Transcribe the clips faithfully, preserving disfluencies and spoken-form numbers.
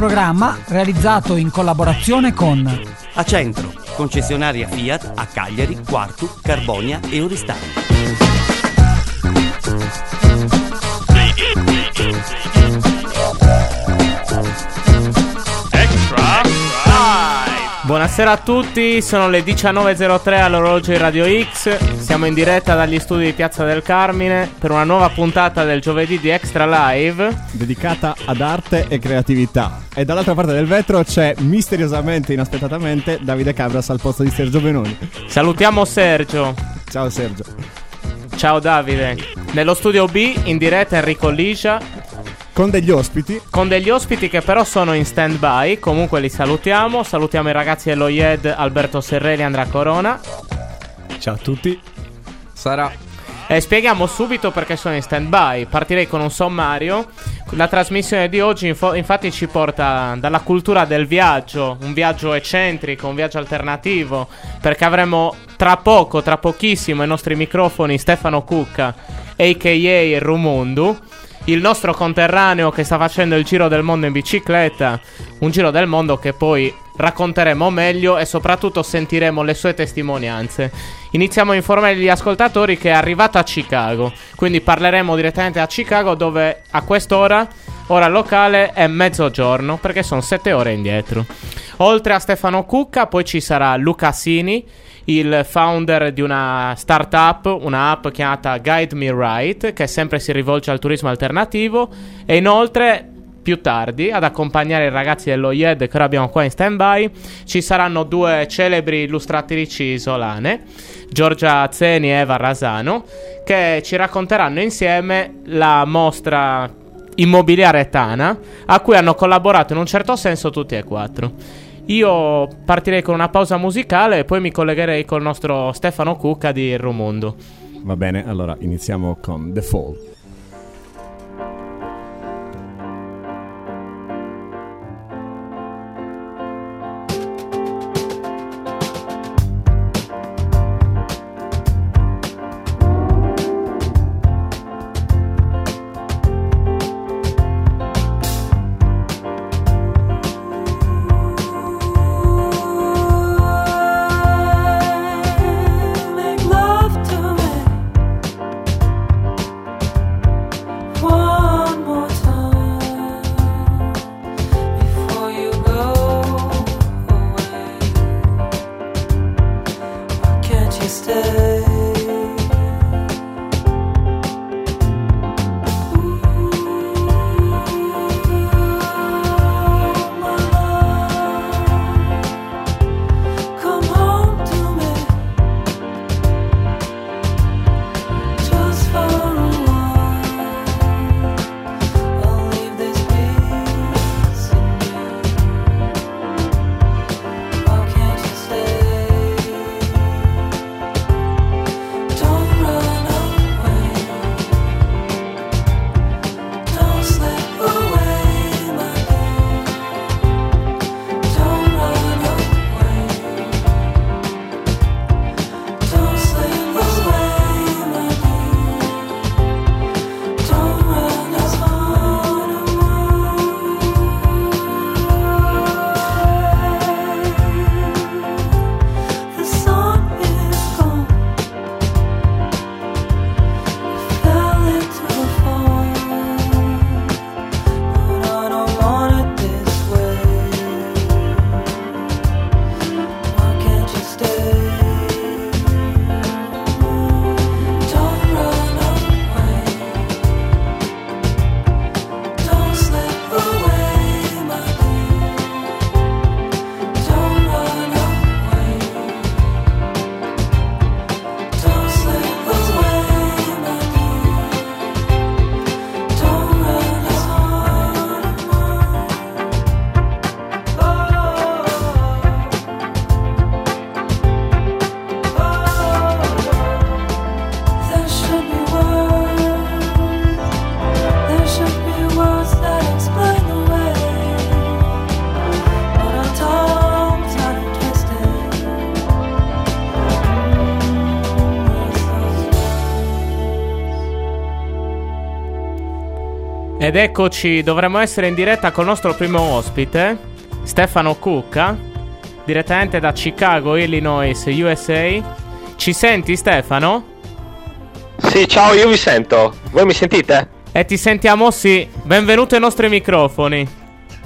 programma realizzato in collaborazione con Acentro, concessionaria Fiat a Cagliari, Quartu, Carbonia e Oristano. Buonasera a tutti, sono le diciannove e zero tre all'orologio di Radio X. Siamo in diretta dagli studi di Piazza del Carmine per una nuova puntata del giovedì di Extra Live dedicata ad arte e creatività. E dall'altra parte del vetro c'è misteriosamente, inaspettatamente, Davide Cabras al posto di Sergio Benoni. Salutiamo Sergio. Ciao Sergio. Ciao Davide. Nello studio B in diretta Enrico Ligia con degli ospiti Con degli ospiti che però sono in stand by. Comunque li salutiamo. Salutiamo i ragazzi dello I E D, Alberto Serrelli e Andrea Corona. Ciao a tutti. Sara. E spieghiamo subito perché sono in stand by. Partirei con un sommario. La trasmissione di oggi info- infatti ci porta dalla cultura del viaggio, un viaggio eccentrico, un viaggio alternativo, perché avremo tra poco, tra pochissimo ai nostri microfoni Stefano Cucca, a k a. Rumundu, il nostro conterraneo che sta facendo il giro del mondo in bicicletta, un giro del mondo che poi racconteremo meglio e soprattutto sentiremo le sue testimonianze. Iniziamo a informare gli ascoltatori che è arrivato a Chicago, quindi parleremo direttamente a Chicago, dove a quest'ora, ora locale, è mezzogiorno, perché sono sette ore indietro. Oltre a Stefano Cucca poi ci sarà Luca Sini, il founder di una startup, una app chiamata Guide Me Right, che sempre si rivolge al turismo alternativo. E inoltre più tardi, ad accompagnare i ragazzi dello I E D che ora abbiamo qua in stand by, ci saranno due celebri illustratrici isolane, Giorgia Zeni e Eva Rasano, che ci racconteranno insieme la mostra immobiliare Tana, a cui hanno collaborato in un certo senso tutti e quattro. Io partirei con una pausa musicale e poi mi collegherei col nostro Stefano Cucca di Rumundu. Va bene, allora iniziamo con The Fall. Make love to me. Ed eccoci, dovremmo essere in diretta col nostro primo ospite, Stefano Cucca, direttamente da Chicago, Illinois, U S A. Ci senti, Stefano? Sì, ciao, io vi sento. Voi mi sentite? E ti sentiamo, sì. Benvenuto ai nostri microfoni.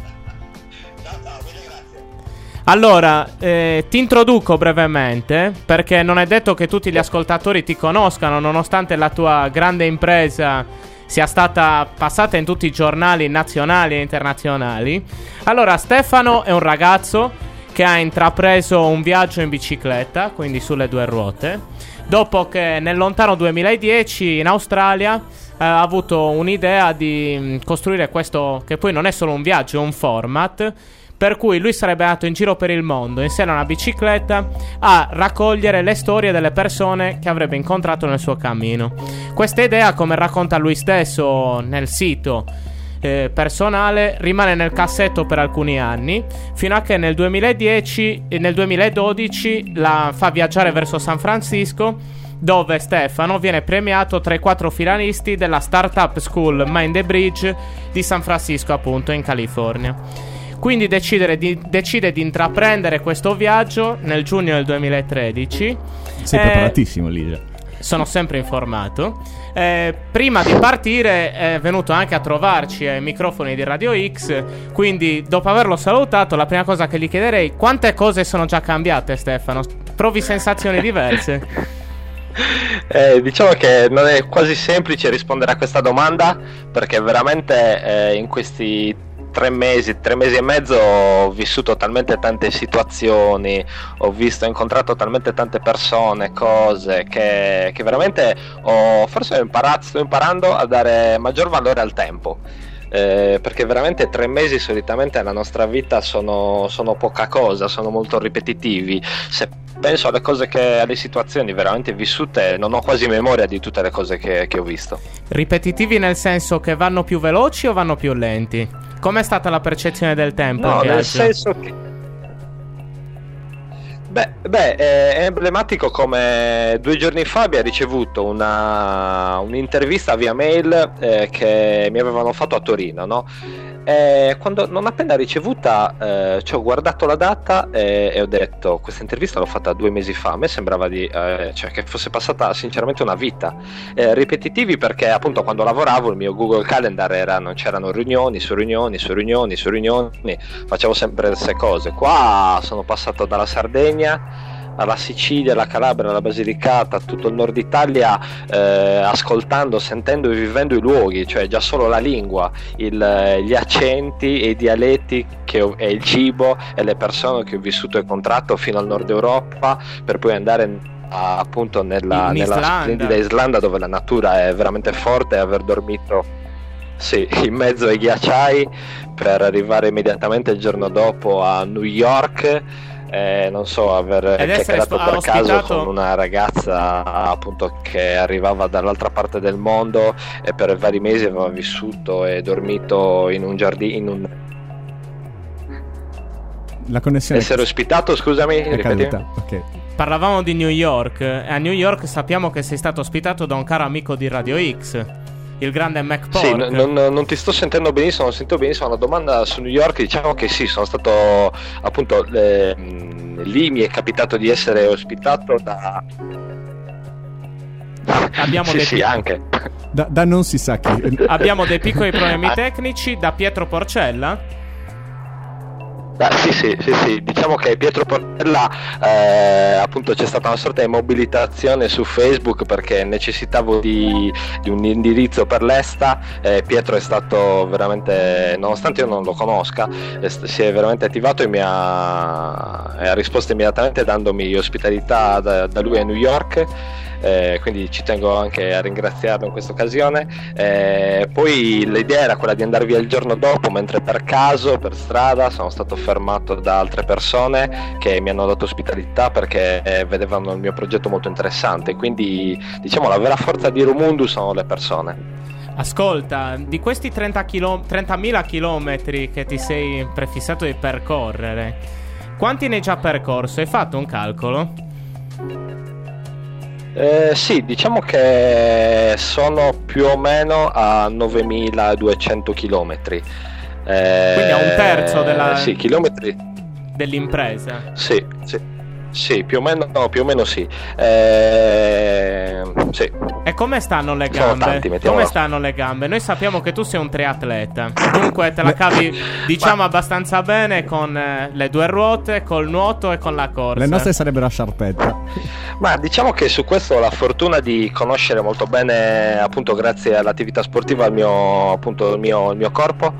Allora, eh, ti introduco brevemente, perché non è detto che tutti gli ascoltatori ti conoscano, nonostante la tua grande impresa sia stata passata in tutti i giornali nazionali e internazionali. Allora, Stefano è un ragazzo che ha intrapreso un viaggio in bicicletta, quindi sulle due ruote, dopo che nel lontano duemiladieci in Australia eh, ha avuto un'idea di costruire questo, che poi non è solo un viaggio, è un format, per cui lui sarebbe andato in giro per il mondo insieme a una bicicletta a raccogliere le storie delle persone che avrebbe incontrato nel suo cammino. Questa idea, come racconta lui stesso nel sito eh, personale, rimane nel cassetto per alcuni anni, fino a che nel duemiladieci e nel duemiladodici la fa viaggiare verso San Francisco, dove Stefano viene premiato tra i quattro finalisti della Startup School Mind the Bridge di San Francisco, appunto in California. Quindi decide di, decide di intraprendere questo viaggio nel giugno del duemilatredici. Sei eh, preparatissimo, Ligia. Sono sempre informato. Eh, prima di partire è venuto anche a trovarci ai microfoni di Radio X. Quindi, dopo averlo salutato, la prima cosa che gli chiederei: quante cose sono già cambiate, Stefano? Provi sensazioni diverse? Eh, diciamo che non è quasi semplice rispondere a questa domanda, perché veramente eh, in questi tre mesi, tre mesi e mezzo ho vissuto talmente tante situazioni, ho visto, ho incontrato talmente tante persone, cose, che, che veramente ho, forse ho imparato, sto imparando a dare maggior valore al tempo. Eh, perché veramente tre mesi solitamente nella nostra vita sono, sono poca cosa, sono molto ripetitivi. Se penso alle cose che, alle situazioni veramente vissute, non ho quasi memoria di tutte le cose che, che ho visto. Ripetitivi nel senso che vanno più veloci o vanno più lenti? Com'è stata la percezione del tempo? No, nel senso che Beh, beh, è emblematico come due giorni fa abbia ricevuto una, un'intervista via mail eh, che mi avevano fatto a Torino, no? E quando non appena ricevuta eh, ci ho guardato la data e, e ho detto: questa intervista l'ho fatta due mesi fa. A me sembrava di, eh, cioè, che fosse passata sinceramente una vita. Eh, ripetitivi perché appunto quando lavoravo il mio Google Calendar era, non c'erano riunioni su riunioni su riunioni su riunioni, facevo sempre le stesse cose. Qua sono passato dalla Sardegna alla Sicilia, alla Calabria, alla Basilicata, tutto il nord Italia, eh, ascoltando, sentendo e vivendo i luoghi, cioè già solo la lingua, il, gli accenti e i dialetti che ho, e il cibo e le persone che ho vissuto e incontrato fino al nord Europa, per poi andare a, appunto nella, nella splendida Islanda, dove la natura è veramente forte, e aver dormito sì, in mezzo ai ghiacciai per arrivare immediatamente il giorno dopo a New York. Eh, non so, aver chiacchierato per caso con una ragazza appunto che arrivava dall'altra parte del mondo e per vari mesi aveva vissuto e dormito in un giardino, in un... La connessione essere ospitato, scusami, è caduta. Okay. Parlavamo di New York. A New York sappiamo che sei stato ospitato da un caro amico di Radio X, il grande Mac Pork. Sì, non, non, non ti sto sentendo benissimo, non sento benissimo la domanda su New York. Diciamo che sì, sono stato appunto eh, lì mi è capitato di essere ospitato da abbiamo sì, dei sì, pic- anche da, da non si sa chi. Abbiamo dei piccoli problemi tecnici da Pietro Porcella. Ah, sì, sì, sì, sì, diciamo che Pietro Porcella eh, appunto c'è stata una sorta di mobilitazione su Facebook perché necessitavo di, di un indirizzo per l'Esta. eh, Pietro è stato veramente, nonostante io non lo conosca, eh, si è veramente attivato e mi ha, e ha risposto immediatamente dandomi ospitalità da, da lui a New York. Eh, quindi ci tengo anche a ringraziarlo in questa occasione. Eh, poi l'idea era quella di andare via il giorno dopo, mentre per caso per strada sono stato fermato da altre persone che mi hanno dato ospitalità perché eh, vedevano il mio progetto molto interessante. Quindi diciamo la vera forza di Rumundu sono le persone. Ascolta, di questi trenta chilo- trentamila chilometri che ti sei prefissato di percorrere, quanti ne hai già percorso? Hai fatto un calcolo? Eh, sì, diciamo che sono più o meno a novemiladuecento chilometri. Eh, Quindi a un terzo della... Sì, chilometri. dell'impresa. Sì, sì. Sì, più o meno, più o meno sì. Eh, sì. E come stanno le Sono gambe? tanti, mettiamola. Come stanno le gambe? Noi sappiamo che tu sei un triatleta. Dunque te la cavi, diciamo, abbastanza bene con eh, le due ruote, col nuoto e con la corsa. Le nostre sarebbero a sciarpetta. Ma diciamo che su questo ho la fortuna di conoscere molto bene, appunto grazie all'attività sportiva, il mio, appunto, il mio, il mio corpo.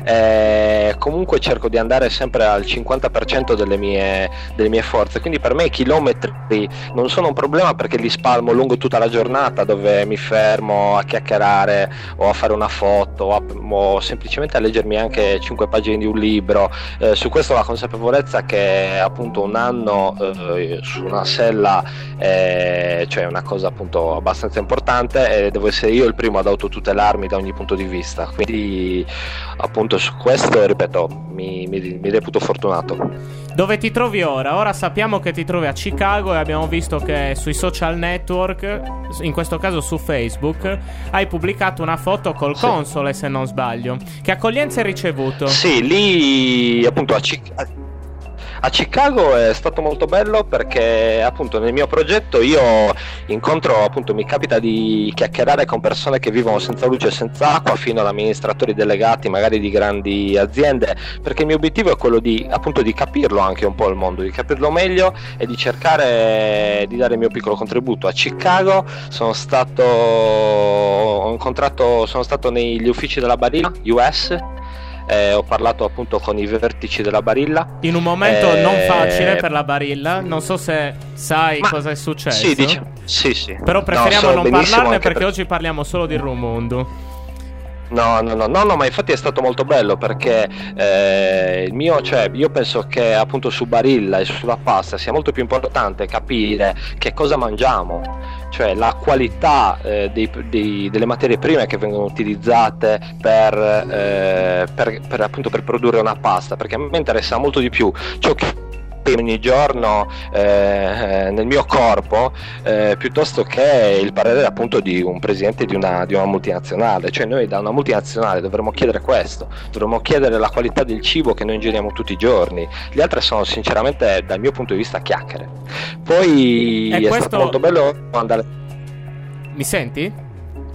Eh, comunque cerco di andare sempre al cinquanta per cento delle mie, delle mie forze, quindi per me i chilometri non sono un problema perché li spalmo lungo tutta la giornata, dove mi fermo a chiacchierare o a fare una foto o, a, o semplicemente a leggermi anche cinque pagine di un libro. Eh, su questo ho la consapevolezza che appunto un anno eh, su una sella eh, cioè una cosa appunto abbastanza importante, e devo essere io il primo ad autotutelarmi da ogni punto di vista, quindi appunto su questo, ripeto, mi, mi, mi reputo fortunato. Dove ti trovi ora? Ora sappiamo che ti trovi a Chicago e abbiamo visto che sui social network, in questo caso su Facebook, hai pubblicato una foto col sì. console, se non sbaglio. Che accoglienza hai ricevuto? Sì, lì appunto a Chicago A Chicago è stato molto bello perché appunto nel mio progetto io incontro, appunto mi capita di chiacchierare con persone che vivono senza luce e senza acqua, fino ad amministratori delegati magari di grandi aziende, perché il mio obiettivo è quello di appunto di capirlo anche un po' il mondo, di capirlo meglio e di cercare di dare il mio piccolo contributo. A Chicago sono stato ho incontrato sono stato negli uffici della Barilla U S. Eh, ho parlato appunto con i vertici della Barilla in un momento eh, non facile per la Barilla. Non so se sai ma, cosa è successo. Sì, dice, sì, sì. Però preferiamo no, non parlarne perché per... oggi parliamo solo di Rumundo. No, no, no, no, no, ma infatti è stato molto bello perché eh, il mio, cioè, io penso che appunto su Barilla e sulla pasta sia molto più importante capire che cosa mangiamo, cioè la qualità eh, dei, dei, delle materie prime che vengono utilizzate per, eh, per, per appunto per produrre una pasta, perché a me interessa molto di più ciò che ogni giorno eh, nel mio corpo eh, piuttosto che il parere appunto di un presidente di una, di una multinazionale. Cioè noi da una multinazionale dovremmo chiedere questo, dovremmo chiedere la qualità del cibo che noi ingeriamo tutti i giorni. Gli altri sono sinceramente dal mio punto di vista chiacchiere. Poi e è questo... stato molto bello andare. Mi senti?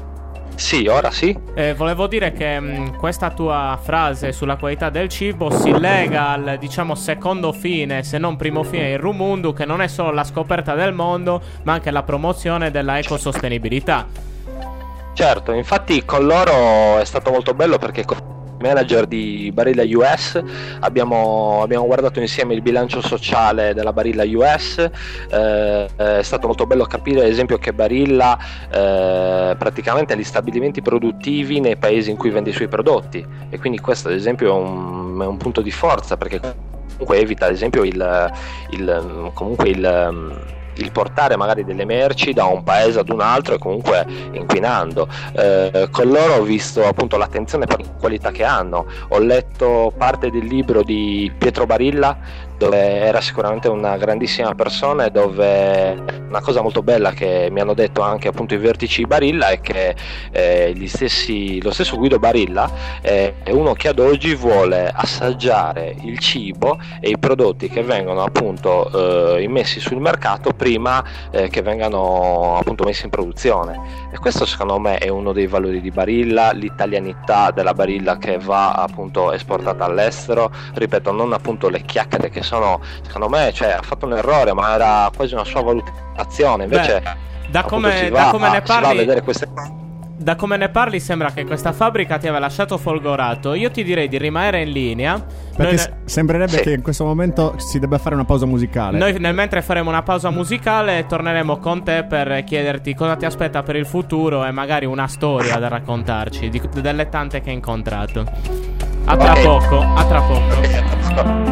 Sì, ora sì. Eh, volevo dire che mh, questa tua frase sulla qualità del cibo si lega al, diciamo, secondo fine, se non primo fine, il Rumundo, che non è solo la scoperta del mondo, ma anche la promozione della ecosostenibilità. Certo, infatti con loro è stato molto bello perché manager di Barilla U S abbiamo, abbiamo guardato insieme il bilancio sociale della Barilla U S. Eh, è stato molto bello capire ad esempio che Barilla eh, praticamente ha gli stabilimenti produttivi nei paesi in cui vende i suoi prodotti, e quindi questo ad esempio è un, è un punto di forza, perché comunque evita ad esempio il, il comunque il il portare magari delle merci da un paese ad un altro e comunque inquinando. Eh, con loro ho visto appunto l'attenzione per la qualità che hanno. Ho letto parte del libro di Pietro Barilla, dove era sicuramente una grandissima persona, e dove una cosa molto bella che mi hanno detto anche appunto i vertici di Barilla è che eh, gli stessi, lo stesso Guido Barilla eh, è uno che ad oggi vuole assaggiare il cibo e i prodotti che vengono appunto eh, immessi sul mercato prima eh, che vengano appunto messi in produzione. E questo secondo me è uno dei valori di Barilla, l'italianità della Barilla che va appunto esportata all'estero. Ripeto, non appunto le chiacchiere che sono, secondo me, cioè ha fatto un errore, ma era quasi una sua valutazione. Invece Beh, da, come, si da va, come ne si va a parli vedere queste cose. Da come ne parli sembra che questa fabbrica ti aveva lasciato folgorato. Io ti direi di rimanere in linea. Perché Noi s- ne- sembrerebbe Sì. che in questo momento si debba fare una pausa musicale. Noi nel mentre faremo una pausa musicale torneremo con te per chiederti cosa ti aspetta per il futuro e magari una storia da raccontarci di, delle tante che hai incontrato. A tra Ok. poco, a tra poco. Ok.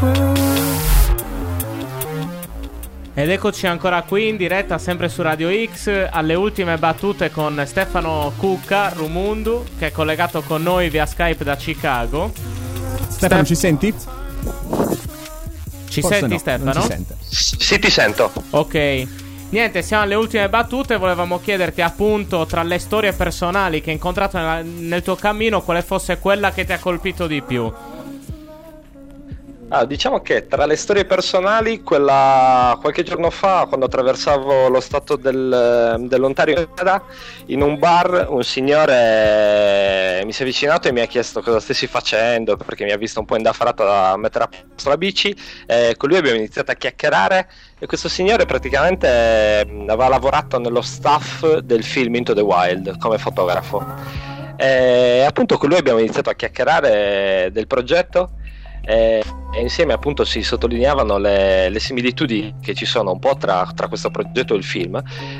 Ed eccoci ancora qui in diretta, sempre su Radio X, alle ultime battute con Stefano Cucca, Rumundu, che è collegato con noi via Skype da Chicago. Stefano, Stef- ci senti? Ci Forse senti, no, Stefano? non ci sente. Sì, ti sento. Ok. Niente, siamo alle ultime battute. Volevamo chiederti appunto, tra le storie personali che hai incontrato nella, nel tuo cammino, quale fosse quella che ti ha colpito di più. Ah, diciamo che tra le storie personali, quella qualche giorno fa, quando attraversavo lo stato del, dell'Ontario, in un bar un signore mi si è avvicinato e mi ha chiesto cosa stessi facendo, perché mi ha visto un po' indaffarato a mettere a posto la bici. E con lui abbiamo iniziato a chiacchierare, e questo signore praticamente aveva lavorato nello staff del film Into the Wild come fotografo. E appunto con lui abbiamo iniziato a chiacchierare del progetto. E, e insieme appunto si sottolineavano le, le similitudini che ci sono un po' tra, tra questo progetto e il film,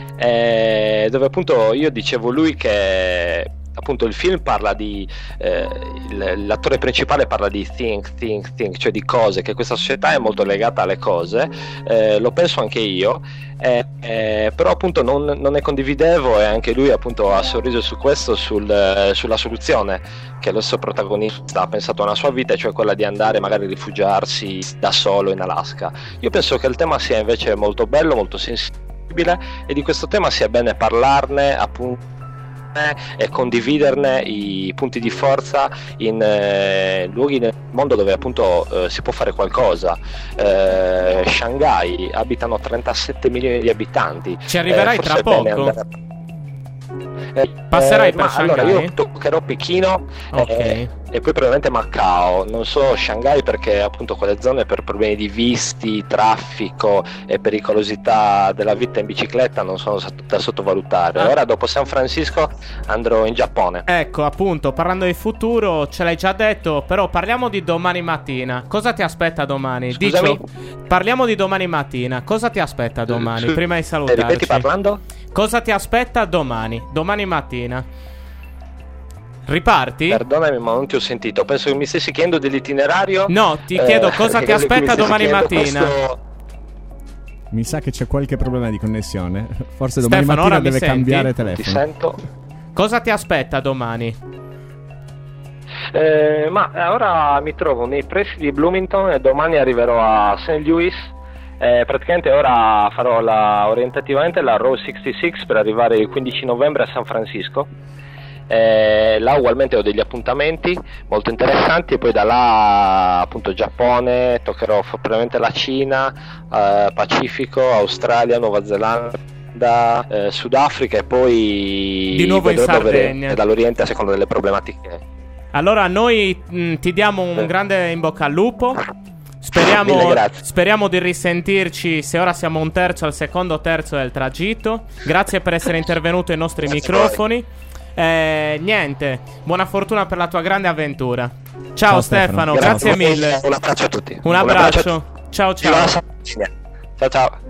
e dove appunto io dicevo lui che appunto il film parla di eh, il, l'attore principale parla di think, think, think, cioè di cose, che questa società è molto legata alle cose, eh, lo penso anche io, eh, eh, però appunto non, non ne condividevo, e anche lui appunto ha sorriso su questo, sul, eh, sulla soluzione che lo stesso protagonista ha pensato nella sua vita, cioè quella di andare magari a rifugiarsi da solo in Alaska. Io penso che il tema sia invece molto bello, molto sensibile, e di questo tema sia bene parlarne appunto e condividerne i punti di forza in eh, luoghi nel mondo dove appunto eh, si può fare qualcosa. eh, Shanghai abitano trentasette milioni di abitanti. Ci arriverai eh, tra poco? Andare... Eh, Passerai eh, per ma Shanghai? Allora io toccherò Pechino, Ok. eh, e poi probabilmente Macao, non so Shanghai perché appunto quelle zone per problemi di visti, traffico e pericolosità della vita in bicicletta non sono da sottovalutare. Ah. Ora dopo San Francisco andrò in Giappone. Ecco, appunto, parlando di futuro, ce l'hai già detto, però parliamo di domani mattina. Cosa ti aspetta domani? Scusami? Dicio, parliamo di domani mattina. Cosa ti aspetta domani? Su- Prima di eh, salutarci. Ripeti parlando? Cosa ti aspetta domani? Domani mattina. Riparti? Perdonami ma non ti ho sentito, penso che mi stessi chiedendo dell'itinerario. No, ti chiedo Eh, cosa ti credo che mi aspetta stessi domani chiedendo mattina. questo- Mi sa che c'è qualche problema di connessione. Forse domani Stefano, mattina ora mi deve senti? cambiare Ti telefono. sento? Cosa ti aspetta domani? Eh, ma eh, ora mi trovo nei pressi di Bloomington e domani arriverò a Saint Louis. Eh, praticamente ora farò la, orientativamente la Row sessantasei per arrivare il quindici novembre a San Francisco. Eh, là ugualmente ho degli appuntamenti molto interessanti, e poi da là appunto Giappone, toccherò probabilmente la Cina, eh, Pacifico, Australia, Nuova Zelanda, eh, Sudafrica, e poi Di nuovo in vedrò dove Sardegna. dall'Oriente a seconda delle problematiche. Allora noi mh, ti diamo un Eh. grande in bocca al lupo. Mille Speriamo, grazie. speriamo di risentirci, se ora siamo un terzo, al secondo terzo del tragitto. Grazie per essere intervenuto ai nostri Grazie microfoni. Eh, niente, buona fortuna per la tua grande avventura. Ciao, Ciao, Stefano, Stefano. grazie Grazie. mille. Un abbraccio a tutti. Un abbraccio. Ciao ciao. Ciao ciao.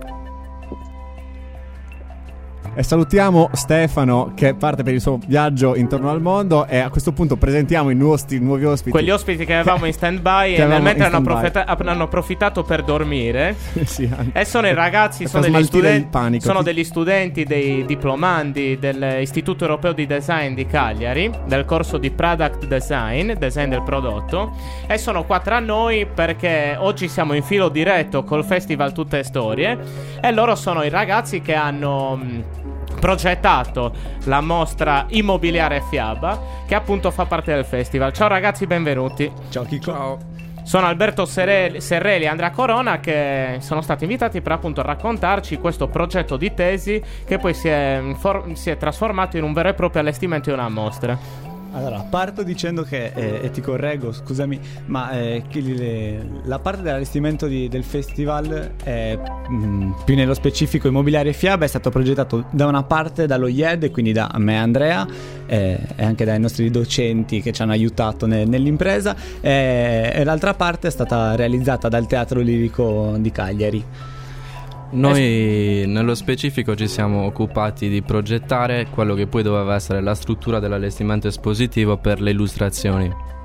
E salutiamo Stefano che parte per il suo viaggio intorno al mondo, e a questo punto presentiamo i nuovi, nuovi ospiti. Quegli ospiti che avevamo in stand-by Che e nel avevamo mentre in hanno, stand-by. approfitta- hanno approfittato per dormire. Sì, anche. E sono i ragazzi, Per sono degli, smaltire studen- il panico. sono degli studenti, dei diplomandi dell'Istituto Europeo di Design di Cagliari, del corso di Product Design, design del prodotto, e sono qua tra noi perché oggi siamo in filo diretto col festival Tutte Storie, e loro sono i ragazzi che hanno mh, progettato la mostra Immobiliare Fiaba, che appunto fa parte del festival. Ciao ragazzi, benvenuti. Ciao Chico. Ciao. Sono Alberto Serreli, Serreli e Andrea Corona, che sono stati invitati per appunto raccontarci questo progetto di tesi che poi si è, for- si è trasformato in un vero e proprio allestimento di una mostra. Allora, parto dicendo che, eh, e ti correggo, scusami, ma eh, che le- la parte dell'allestimento di- del festival, è, mh, più nello specifico Immobiliare Fiaba, è stato progettato da una parte dallo I E D, quindi da me e Andrea, eh, e anche dai nostri docenti che ci hanno aiutato ne- nell'impresa, eh, e l'altra parte è stata realizzata dal Teatro Lirico di Cagliari. Noi nello specifico ci siamo occupati di progettare quello che poi doveva essere la struttura dell'allestimento espositivo per le illustrazioni.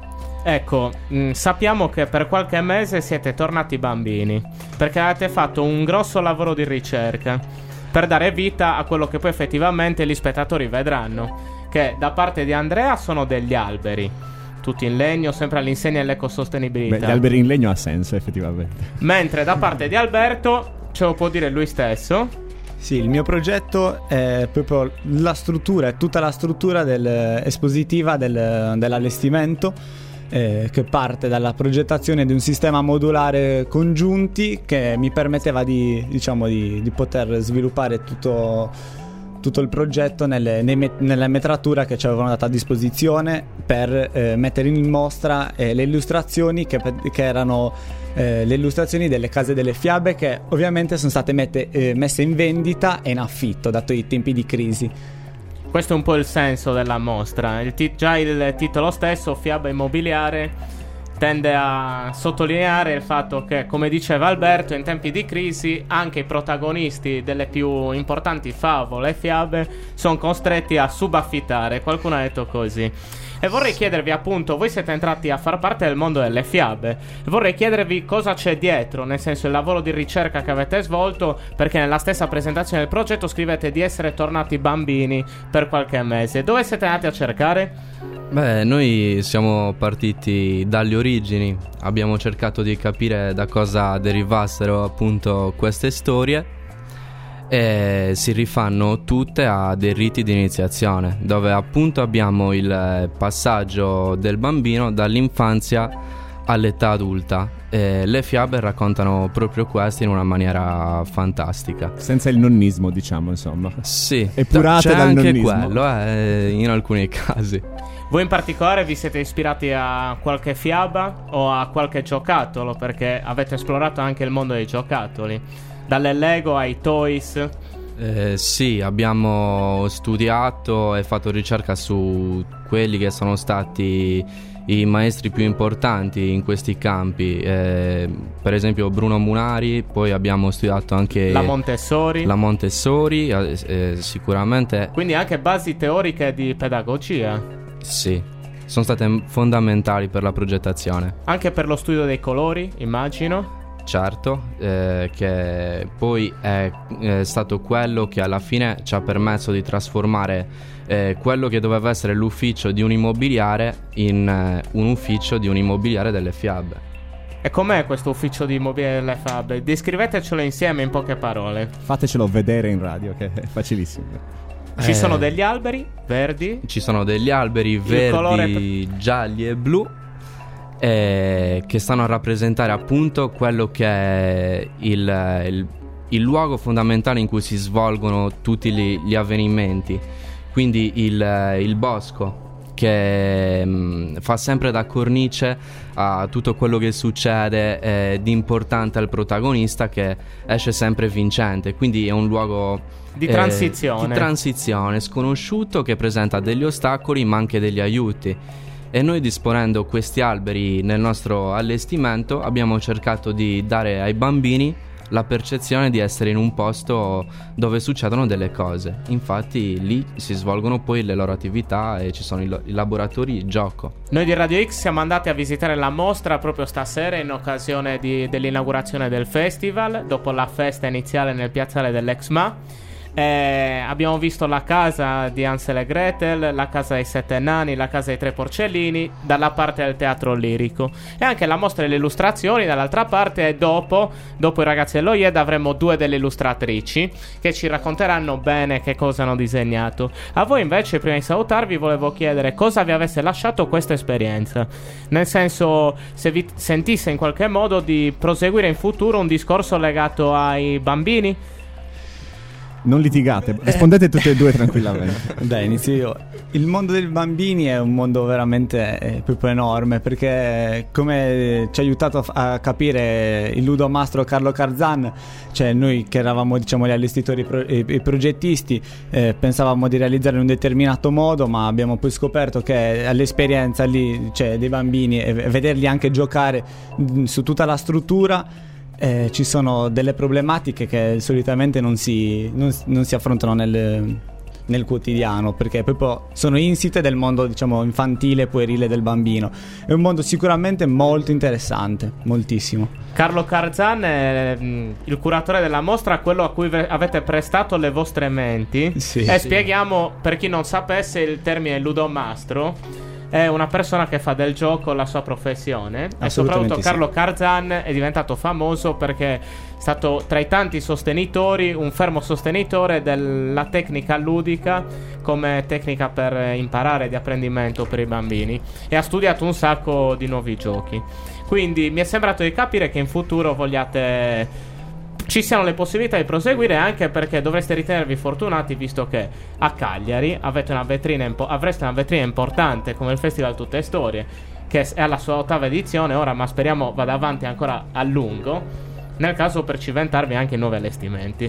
ecco, mh, sappiamo che per qualche mese siete tornati bambini, perché avete fatto un grosso lavoro di ricerca per dare vita a quello che poi effettivamente gli spettatori vedranno, che da parte di Andrea sono degli alberi, tutti in legno, sempre all'insegna dell'ecosostenibilità. Beh, gli alberi in legno ha senso effettivamente. Mentre da parte di Alberto, ce lo può dire lui stesso. Sì, il mio progetto è proprio la struttura, è tutta la struttura del, espositiva del, dell'allestimento, eh, che parte dalla progettazione di un sistema modulare congiunti che mi permetteva di, diciamo, di, di poter sviluppare tutto, tutto il progetto nelle, nei, nella metratura che ci avevano dato a disposizione per eh, mettere in mostra eh, le illustrazioni che, che erano Eh, le illustrazioni delle case delle fiabe, che ovviamente sono state mette, eh, messe in vendita e in affitto dato i tempi di crisi. Questo è un po' il senso della mostra. Il tit- già il titolo stesso, Fiaba Immobiliare, tende a sottolineare il fatto che, come diceva Alberto, in tempi di crisi anche i protagonisti delle più importanti favole e fiabe sono costretti a subaffittare. Qualcuno ha detto così. E vorrei chiedervi, appunto, voi siete entrati a far parte del mondo delle fiabe, e vorrei chiedervi cosa c'è dietro, nel senso il lavoro di ricerca che avete svolto, perché nella stessa presentazione del progetto scrivete di essere tornati bambini per qualche mese. Dove siete andati a cercare? Beh, noi siamo partiti dalle origini, abbiamo cercato di capire da cosa derivassero appunto queste storie, e si rifanno tutte a dei riti di iniziazione, dove appunto abbiamo il passaggio del bambino dall'infanzia all'età adulta, e le fiabe raccontano proprio questo in una maniera fantastica, senza il nonnismo, diciamo, insomma. Sì, epurate c'è dal anche nonnismo. quello eh, in alcuni casi. Voi in particolare vi siete ispirati a qualche fiaba o a qualche giocattolo, perché avete esplorato anche il mondo dei giocattoli, dalle Lego ai toys? Eh, sì, abbiamo studiato e fatto ricerca su quelli che sono stati i maestri più importanti in questi campi, eh, per esempio Bruno Munari. Poi abbiamo studiato anche la Montessori, la Montessori eh, eh, sicuramente. Quindi anche basi teoriche di pedagogia. Sì, sono state fondamentali per la progettazione. Anche per lo studio dei colori, immagino. Certo, eh, che poi è, è stato quello che alla fine ci ha permesso di trasformare eh, quello che doveva essere l'ufficio di un immobiliare in eh, un ufficio di un immobiliare delle fiabe. E com'è questo ufficio di immobiliare delle fiabe? Descrivetecelo insieme in poche parole. Fatecelo vedere in radio, che è facilissimo. Ci Eh, sono degli alberi verdi. Ci sono degli alberi verdi, colore... gialli e blu, Eh, che stanno a rappresentare appunto quello che è il, il, il luogo fondamentale in cui si svolgono tutti gli, gli avvenimenti. Quindi il, il bosco che mh, fa sempre da cornice a tutto quello che succede eh, di importante al protagonista, che esce sempre vincente. Quindi è un luogo di transizione, eh, di transizione sconosciuto, che presenta degli ostacoli ma anche degli aiuti. E noi, disponendo questi alberi nel nostro allestimento, abbiamo cercato di dare ai bambini la percezione di essere in un posto dove succedono delle cose. Infatti lì si svolgono poi le loro attività e ci sono i, lo- i laboratori di gioco. Noi di Radio X siamo andati a visitare la mostra proprio stasera in occasione di, dell'inaugurazione del festival, dopo la festa iniziale nel piazzale dell'Exma. Eh, abbiamo visto la casa di Hansel e Gretel, la casa dei sette nani, la casa dei tre porcellini dalla parte del teatro lirico, e anche la mostra delle illustrazioni dall'altra parte. E dopo, dopo i ragazzi dello I E D avremo due delle illustratrici che ci racconteranno bene che cosa hanno disegnato. A voi invece, prima di salutarvi, volevo chiedere cosa vi avesse lasciato questa esperienza, nel senso, se vi sentisse in qualche modo di proseguire in futuro un discorso legato ai bambini. Non litigate, rispondete tutte e due tranquillamente. Dai, inizio io. Il mondo dei bambini è un mondo veramente eh, proprio enorme, perché come ci ha aiutato a, a capire il ludomastro Carlo Carzan, cioè noi che eravamo, diciamo, gli allestitori pro, e i progettisti, eh, pensavamo di realizzare in un determinato modo, ma abbiamo poi scoperto che all'esperienza lì, cioè, dei bambini, e vederli anche giocare mh, su tutta la struttura, Eh, ci sono delle problematiche che solitamente non si, non, non si affrontano nel, nel quotidiano, perché proprio sono insite del mondo, diciamo, infantile, puerile del bambino. È un mondo sicuramente molto interessante, moltissimo. Carlo Carzan è mh, il curatore della mostra, quello a cui ve- avete prestato le vostre menti. Sì, e sì. Spieghiamo, per chi non sapesse, il termine ludomastro è una persona che fa del gioco la sua professione. E soprattutto Carlo sì. Carzan è diventato famoso perché è stato tra i tanti sostenitori, un fermo sostenitore della tecnica ludica come tecnica per imparare, di apprendimento per i bambini, e ha studiato un sacco di nuovi giochi. Quindi mi è sembrato di capire che in futuro vogliate, ci siano le possibilità di proseguire, anche perché dovreste ritenervi fortunati, visto che a Cagliari avete una vetrina impo- avreste una vetrina importante come il Festival Tutte Storie, che è alla sua ottava edizione ora, ma speriamo vada avanti ancora a lungo, nel caso per cimentarvi anche nuovi allestimenti.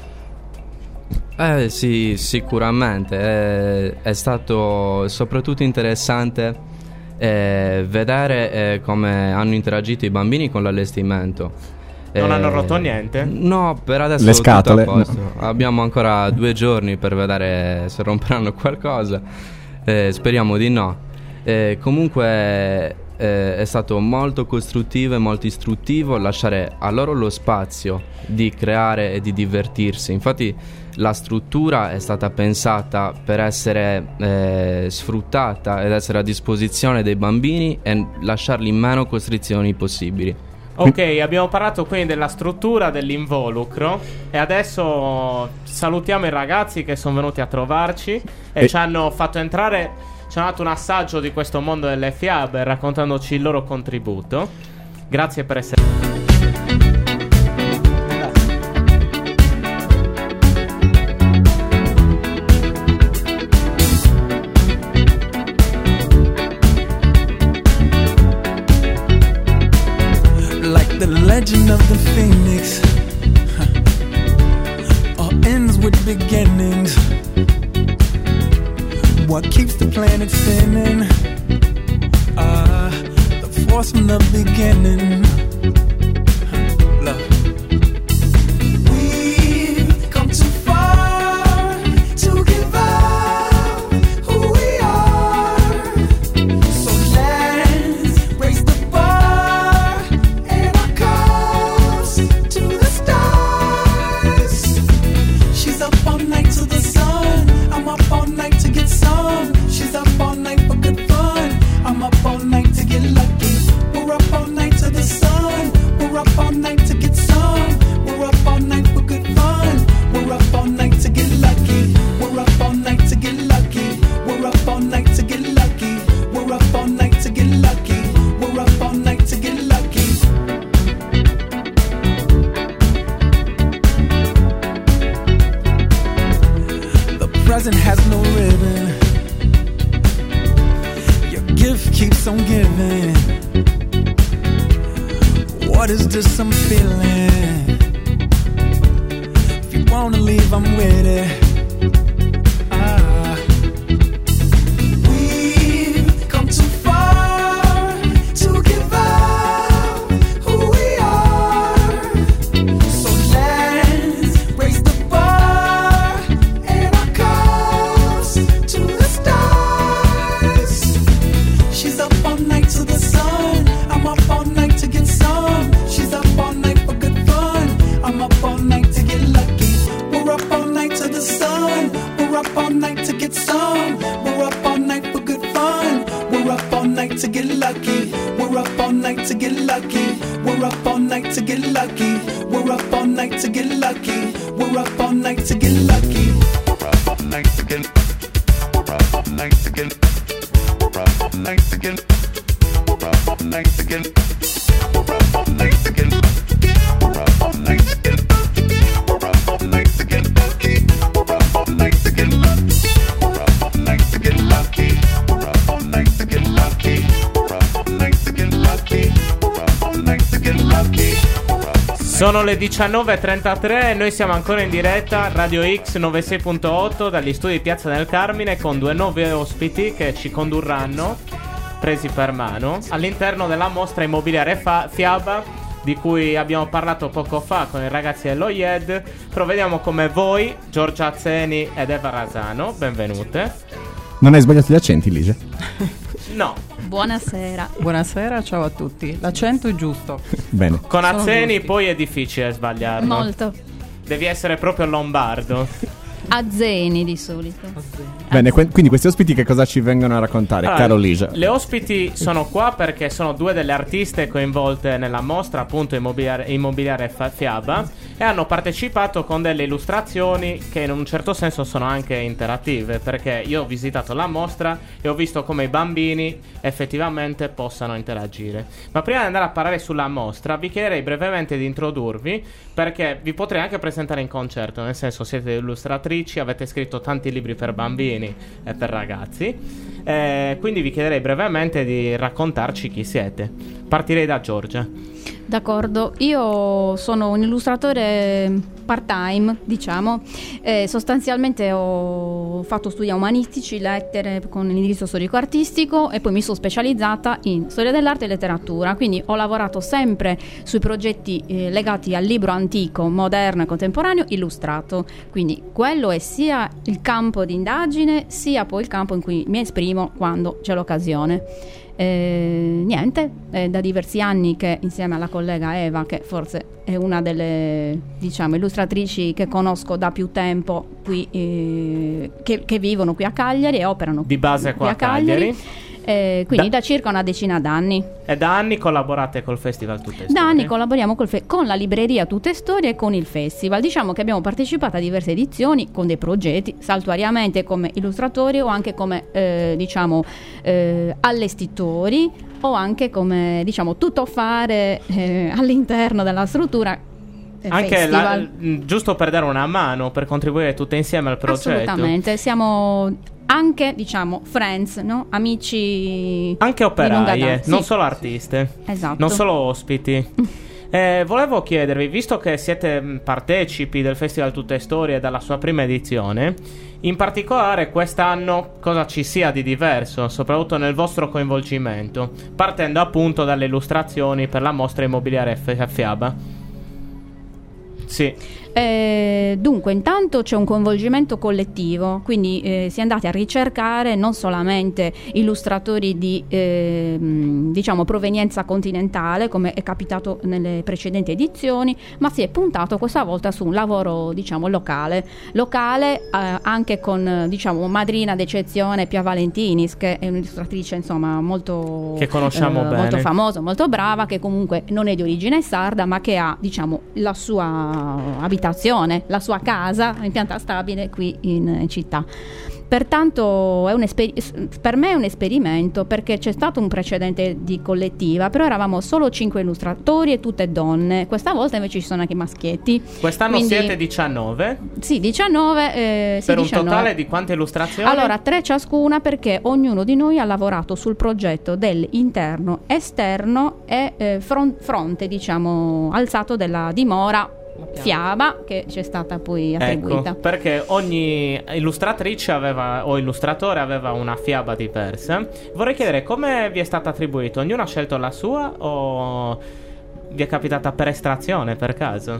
Eh sì, sicuramente è, è stato soprattutto interessante eh, vedere eh, come hanno interagito i bambini con l'allestimento. Non eh, hanno rotto niente? No, per adesso Le tutto scatole, a posto. no. Abbiamo ancora due giorni per vedere se romperanno qualcosa. Eh, speriamo di no. Eh, comunque eh, è stato molto costruttivo e molto istruttivo lasciare a loro lo spazio di creare e di divertirsi. Infatti la struttura è stata pensata per essere eh, sfruttata ed essere a disposizione dei bambini e lasciarli meno costrizioni possibili. Ok, abbiamo parlato quindi della struttura, dell'involucro, e adesso salutiamo i ragazzi che sono venuti a trovarci e, E- ci hanno fatto entrare, ci hanno dato un assaggio di questo mondo delle fiabe, raccontandoci il loro contributo. Grazie per essere... The legend of the phoenix, huh, all ends with beginnings. What keeps the planet spinning? Uh, the force from the beginning. Huh, love. We've come too far to give up who we are. So let's raise the bar and our cups to the stars. She's up all night to the sun. I'm up all night to get some. She's up all night for good fun. I'm up all night to get lucky. We're up all night to the sun. We're up all night to get some. We're up all night for good fun. We're up all night to get lucky. We're up all night to get lucky. We're up all night to get lucky. We're up all night to get lucky. We're up all night to get lucky. The present has no ribbon. Your gift keeps on giving. What is this I'm feeling? If you wanna leave, I'm with it. Ah. We've come too far to give up who we are. So let's raise the bar and our cups to the stars. She's up all night to the sun. I'm up all night to get some. She's up all night for good fun. I'm up all night to get lucky. We're up all night to the sun. We're up all night to get some. We're up all night for good fun. We're up all night to get lucky. We're up all night to get lucky. We're up all night to get lucky. We're up all night to get lucky. We're up all night to get lucky. We're up all night to get. We're up all night to get. We're up all night to get. We're up all night to get. We're up all night to get. We're up all night to get. We're up all night to get lucky. We're up all night to get lucky. We're up all night to get lucky. We're up all night to get lucky. We're up all night to get lucky. We're up all night to get lucky. Sono le diciannove e trentatré e noi siamo ancora in diretta Radio X novantasei punto otto dagli studi di Piazza del Carmine, con due nuovi ospiti che ci condurranno, presi per mano, all'interno della mostra immobiliare fa- Fiaba di cui abbiamo parlato poco fa con i ragazzi dello I E D. Provvediamo come voi, Giorgia Azzeni ed Eva Rasano. Benvenute. Non hai sbagliato gli accenti, Lise? No. Buonasera. Buonasera, ciao a tutti. L'accento è giusto. Bene. Con Sono Azzeni giusti. poi è difficile sbagliarlo. Molto. Devi essere proprio lombardo. Azzeni di solito. Bene, que- quindi questi ospiti che cosa ci vengono a raccontare, Allora, caro Lise? Le ospiti sono qua perché sono due delle artiste coinvolte nella mostra, appunto immobiliare, immobiliare Fa- Fiaba, e hanno partecipato con delle illustrazioni che in un certo senso sono anche interattive, perché io ho visitato la mostra e ho visto come i bambini effettivamente possano interagire. Ma prima di andare a parlare sulla mostra vi chiederei brevemente di introdurvi, perché vi potrei anche presentare in concerto, nel senso siete illustratrici, avete scritto tanti libri per bambini e per ragazzi, eh, quindi vi chiederei brevemente di raccontarci chi siete. Partirei da Giorgia. D'accordo, io sono un illustratore part-time, diciamo, eh, sostanzialmente ho fatto studi umanistici, lettere con l'indirizzo storico-artistico e poi mi sono specializzata in storia dell'arte e letteratura, quindi ho lavorato sempre sui progetti eh, legati al libro antico, moderno e contemporaneo illustrato, quindi quello è sia il campo di indagine sia poi il campo in cui mi esprimo quando c'è l'occasione. Eh, niente, è da diversi anni che insieme alla collega Eva, che forse è una delle, diciamo, illustratrici che conosco da più tempo qui, eh, che, che vivono qui a Cagliari e operano Di base qui qua a Cagliari. Eh, quindi Da- da circa una decina d'anni. E da anni collaborate col Festival Tutte Storie. Da anni collaboriamo col fe- con la libreria Tutte Storie e con il festival. Diciamo che abbiamo partecipato a diverse edizioni con dei progetti, saltuariamente come illustratori o anche come eh, diciamo eh, allestitori o anche come diciamo tuttofare eh, all'interno della struttura. eh, Anche la, festival. mh, giusto per dare una mano, per contribuire tutte insieme al progetto. Assolutamente, siamo anche diciamo friends, no? Amici Anche di lunga operaie, data. non Sì. solo artiste. Esatto. Non solo ospiti. Eh, volevo chiedervi, visto che siete mh, partecipi del Festival Tutte Storie dalla sua prima edizione, in particolare quest'anno cosa ci sia di diverso, soprattutto nel vostro coinvolgimento, partendo appunto dalle illustrazioni per la mostra immobiliare F- Fiaba. Sì. Eh, dunque, intanto c'è un coinvolgimento collettivo, quindi eh, si è andati a ricercare non solamente illustratori di eh, mh, diciamo provenienza continentale, come è capitato nelle precedenti edizioni, ma si è puntato questa volta su un lavoro diciamo locale, locale eh, anche con eh, diciamo madrina d'eccezione Pia Valentinis, che è un'illustratrice insomma molto Che conosciamo bene. molto famosa, molto brava, che comunque non è di origine sarda, ma che ha diciamo la sua abitazione, la sua casa in pianta stabile qui in città. Pertanto è un esper- per me è un esperimento, perché c'è stato un precedente di collettiva, però eravamo solo cinque illustratori e tutte donne. Questa volta invece ci sono anche maschietti. Quest'anno Quindi- siete diciannove, Sì, diciannove. Eh, sì, per un diciannove. totale di quante illustrazioni? Allora, tre ciascuna, perché ognuno di noi ha lavorato sul progetto dell'interno, esterno e eh, fron- fronte, diciamo, alzato della dimora Fiaba, che ci è stata poi attribuita. Ecco, perché ogni illustratrice aveva, o illustratore aveva una fiaba diversa. Vorrei chiedere come vi è stata attribuita. Ognuno ha scelto la sua o vi è capitata per estrazione, per caso?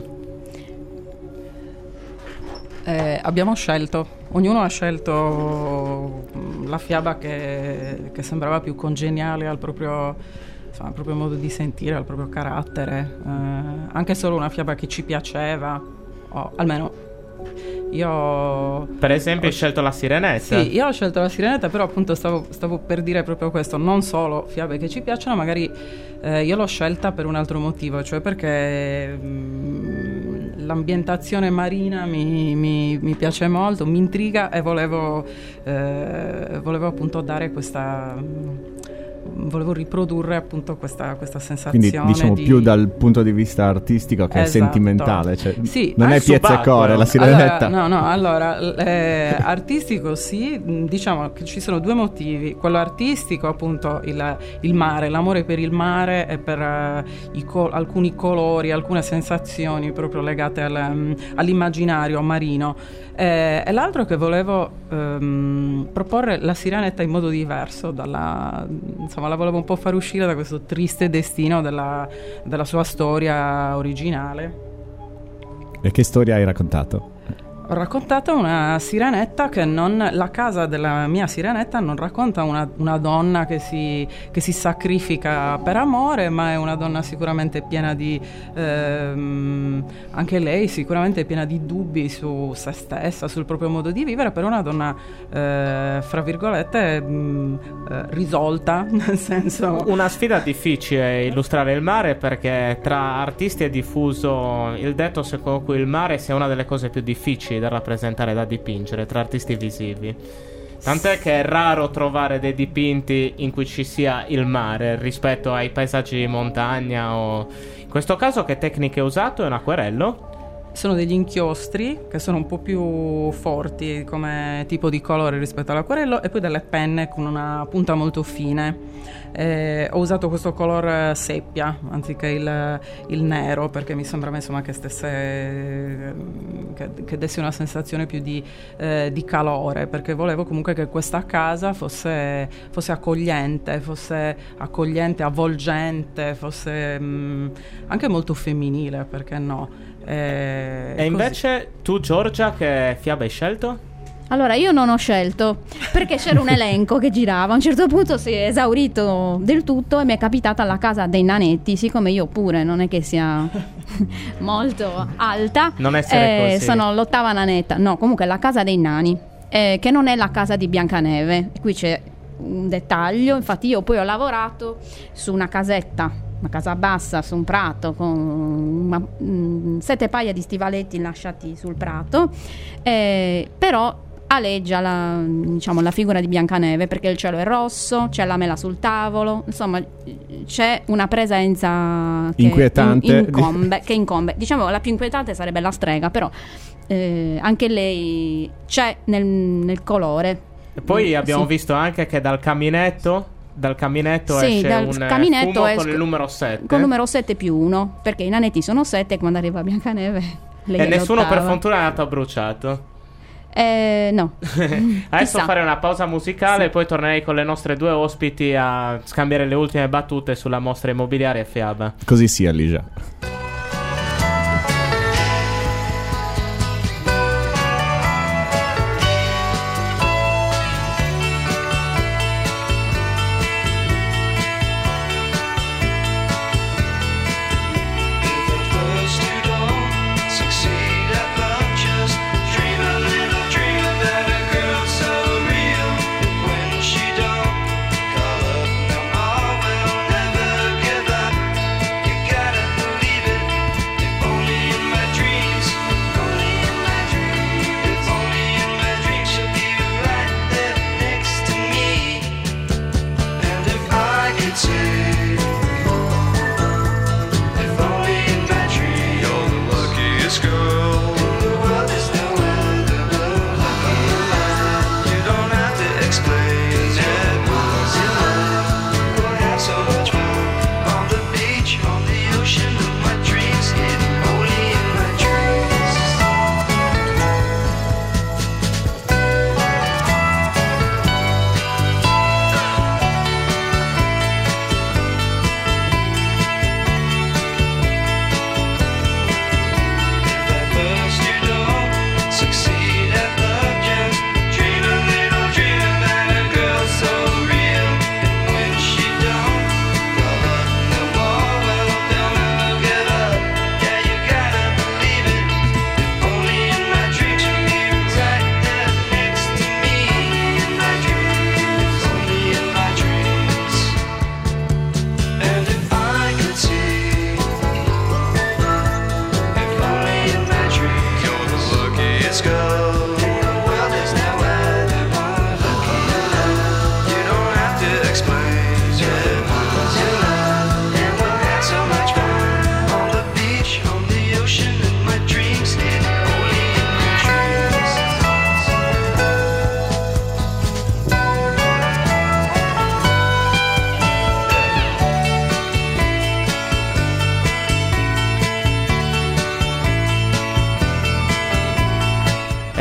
Eh, abbiamo scelto, ognuno ha scelto mm, la fiaba che, che sembrava più congeniale al proprio, insomma, al proprio modo di sentire, al proprio carattere, eh, anche solo una fiaba che ci piaceva, o almeno io... Per esempio, ho hai scelto la Sirenetta. Sì, io ho scelto la Sirenetta, però appunto stavo, stavo per dire proprio questo, non solo fiabe che ci piacciono, magari eh, io l'ho scelta per un altro motivo, cioè perché mh, l'ambientazione marina mi, mi, mi piace molto, mi intriga e volevo, eh, volevo appunto dare questa... mh, volevo riprodurre appunto questa, questa sensazione. Quindi diciamo di... più dal punto di vista artistico che Esatto. sentimentale, cioè, Sì, non ah, è piezza e subacqueo. core la Sirenetta. Allora, no, no, allora, eh, artistico sì, mh, diciamo che ci sono due motivi. Quello artistico, appunto, il, il mare, l'amore per il mare e per eh, i co- alcuni colori, alcune sensazioni proprio legate al, um, all'immaginario marino. Eh, e l'altro è che volevo ehm, proporre la Sirenetta in modo diverso, dalla, insomma, la volevo un po' far uscire da questo triste destino della, della sua storia originale. E che storia hai raccontato? Ho raccontato una sirenetta che non... La casa della mia sirenetta non racconta una, una donna che si, che si sacrifica per amore, ma è una donna sicuramente piena di... Ehm, anche lei sicuramente piena di dubbi su se stessa, sul proprio modo di vivere, però una donna, eh, fra virgolette, mh, eh, risolta, nel senso... Una sfida difficile illustrare il mare, perché tra artisti è diffuso il detto secondo cui il mare sia una delle cose più difficili da rappresentare, da dipingere tra artisti visivi. Tant'è che è raro trovare dei dipinti in cui ci sia il mare rispetto ai paesaggi di montagna o... In questo caso che tecniche hai usato? È un acquerello? Sono degli inchiostri che sono un po' più forti come tipo di colore rispetto all'acquerello, e poi delle penne con una punta molto fine. Eh, ho usato questo color seppia anziché il, il nero, perché mi sembrava insomma che stesse che, che desse una sensazione più di, eh, di calore, perché volevo comunque che questa casa fosse, fosse accogliente, fosse accogliente, avvolgente, fosse mh, anche molto femminile, perché no? Eh, e invece così. Tu, Giorgia, che fiaba hai scelto? Allora, io non ho scelto perché c'era un elenco che girava. A un certo punto si è esaurito del tutto e mi è capitata la casa dei nanetti. Siccome io pure non è che sia molto alta, non essere eh, così. Sono l'ottava nanetta. No, comunque la casa dei nani, eh, che non è la casa di Biancaneve. Qui c'è un dettaglio. Infatti io poi ho lavorato su una casetta, una casa bassa su un prato con una, mh, sette paia di stivaletti lasciati sul prato, eh, però aleggia la, diciamo, la figura di Biancaneve, perché il cielo è rosso, c'è la mela sul tavolo, insomma c'è una presenza che inquietante in, incombe, che incombe. Diciamo la più inquietante sarebbe la strega, però eh, anche lei c'è nel, nel colore. E poi abbiamo sì. visto anche che dal caminetto Dal caminetto sì, esce dal un caminetto fumo esco, con il numero sette. Con il numero sette più uno, perché i nanetti sono sette e quando arriva Biancaneve lei e è nessuno l'ottava. per fortuna è andato bruciato. Eh, no. Adesso Chissà. fare una pausa musicale, Sì. e poi tornerei con le nostre due ospiti a scambiare le ultime battute sulla mostra immobiliare Fiaba. Così sia, Ligia. Call up, no more, we'll never give up. You gotta believe it.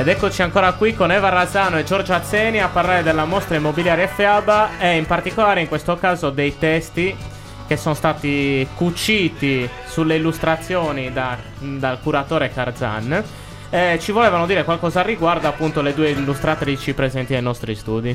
Ed eccoci ancora qui con Eva Razzano e Giorgia Azzeni a parlare della mostra immobiliare FIAB e in particolare in questo caso dei testi che sono stati cuciti sulle illustrazioni da, dal curatore Karzan. Eh, ci volevano dire qualcosa al riguardo, appunto, le due illustratrici presenti nei nostri studi.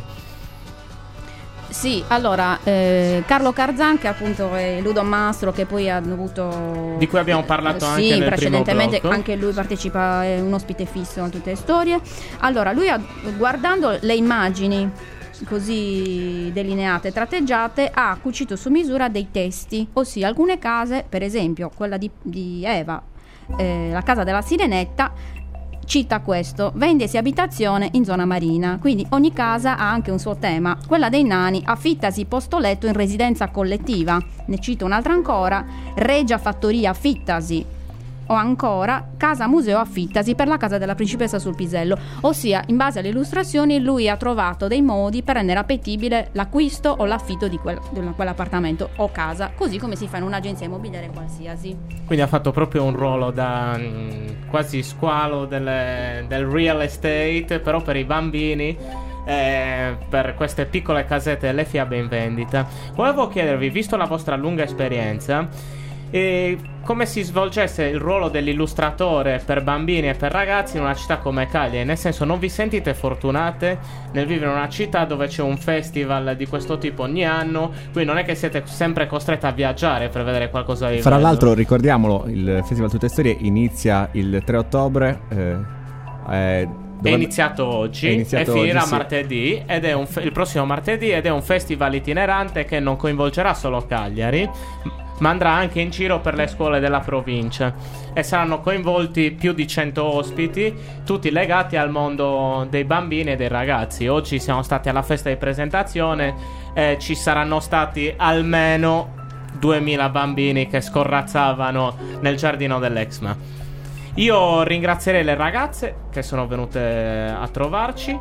Sì, allora, eh, Carlo Karzan, che appunto è Ludo Mastro, che poi ha dovuto... Di cui abbiamo parlato eh, anche sì, nel precedentemente, primo blocco. anche lui partecipa, è un ospite fisso a tutte le storie. Allora, lui ha, guardando le immagini così delineate, tratteggiate, ha cucito su misura dei testi, ossia alcune case, per esempio quella di, di Eva, eh, la casa della Sirenetta, cita questo: vendesi abitazione in zona marina. Quindi ogni casa ha anche un suo tema. Quella dei nani: affittasi posto letto in residenza collettiva. Ne cito un'altra ancora: regia fattoria affittasi. O ancora casa museo affittasi per la casa della principessa sul Pisello. Ossia, in base alle illustrazioni, lui ha trovato dei modi per rendere appetibile l'acquisto o l'affitto di, quel, di quell'appartamento o casa, così come si fa in un'agenzia immobiliare qualsiasi. Quindi ha fatto proprio un ruolo da mh, quasi squalo delle, del real estate, però per i bambini, eh, per queste piccole casette delle FIAB in vendita. Volevo chiedervi, visto la vostra lunga esperienza, e come si svolgesse il ruolo dell'illustratore per bambini e per ragazzi in una città come Cagliari. Nel senso, non vi sentite fortunate nel vivere in una città dove c'è un festival di questo tipo ogni anno, quindi non è che siete sempre costretti a viaggiare per vedere qualcosa di Fra bello. l'altro, ricordiamolo, il Festival Tutte Storie inizia il tre ottobre. eh, eh, È iniziato oggi, È iniziato e finirà oggi, sì. martedì, ed è un fe- il prossimo martedì, ed è un festival itinerante che non coinvolgerà solo Cagliari, ma andrà anche in giro per le scuole della provincia, e saranno coinvolti più di cento ospiti, tutti legati al mondo dei bambini e dei ragazzi. Oggi siamo stati alla festa di presentazione e ci saranno stati almeno duemila bambini che scorrazzavano nel giardino dell'Exma. Io ringrazierei le ragazze che sono venute a trovarci.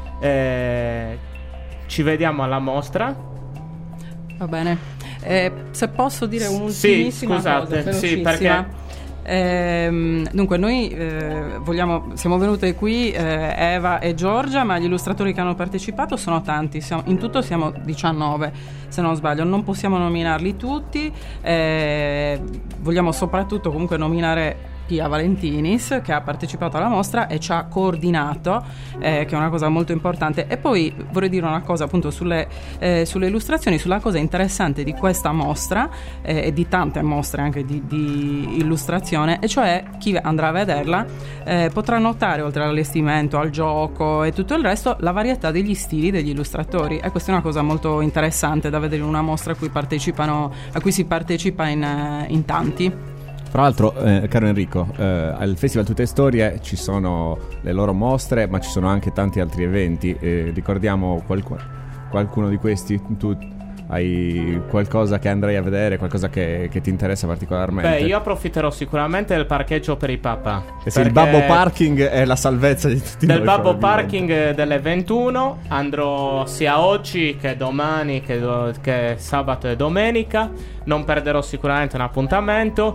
eh, Ci vediamo alla mostra. Va bene. Eh, se posso dire Sì, un'ultimissima scusate, cosa, sì, velocissima. perché Ehm, dunque noi eh, vogliamo, siamo venute qui eh, Eva e Giorgia, ma gli illustratori che hanno partecipato sono tanti, siamo, in tutto siamo diciannove se non sbaglio, non possiamo nominarli tutti. eh, vogliamo soprattutto comunque nominare Pia Valentinis, che ha partecipato alla mostra e ci ha coordinato, eh, che è una cosa molto importante. E poi vorrei dire una cosa appunto sulle, eh, sulle illustrazioni, sulla cosa interessante di questa mostra eh, e di tante mostre anche di, di illustrazione, e cioè chi andrà a vederla eh, potrà notare, oltre all'allestimento, al gioco e tutto il resto, la varietà degli stili degli illustratori, e questa è una cosa molto interessante da vedere in una mostra a cui partecipano, a cui si partecipa in, in tanti. Fra l'altro, eh, caro Enrico, eh, al Festival Tutte Storie ci sono le loro mostre, ma ci sono anche tanti altri eventi. Eh, ricordiamo qualcu- qualcuno di questi? Tu hai qualcosa che andrai a vedere, qualcosa che, che ti interessa particolarmente? Beh, io approfitterò sicuramente del parcheggio per i papà. Eh sì, il Babbo Parking è la salvezza di tutti Del noi, Babbo probabilmente. Parking delle ventuno andrò sia oggi che domani, che, do- che sabato e domenica. Non perderò sicuramente un appuntamento.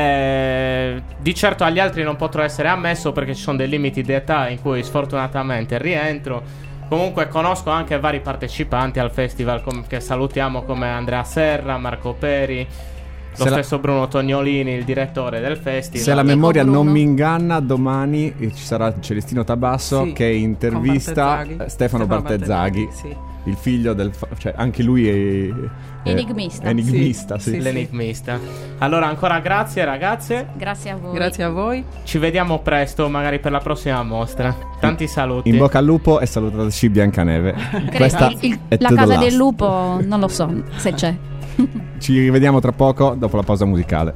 eh, Di certo agli altri non potrò essere ammesso perché ci sono dei limiti di età in cui sfortunatamente rientro. Comunque conosco anche vari partecipanti al festival, com- che salutiamo, come Andrea Serra, Marco Peri, lo Se la- stesso Bruno Tognolini, il direttore del festival. Se la memoria Bruno. non mi inganna, domani eh, ci sarà Celestino Tabasso Sì, che intervista con Bartezzaghi. eh, Stefano Bartezzaghi, sì. il figlio del fa- cioè anche lui è, è Enigmista. è enigmista, Sì, sì. sì. L'enigmista. Allora ancora grazie ragazze. Grazie a voi. Grazie a voi. Ci vediamo presto, magari per la prossima mostra. Tanti saluti. In bocca al lupo e salutateci Biancaneve. Credo- Questa il- il- è la To The casa Last. del lupo non lo so se c'è. Ci rivediamo tra poco dopo la pausa musicale.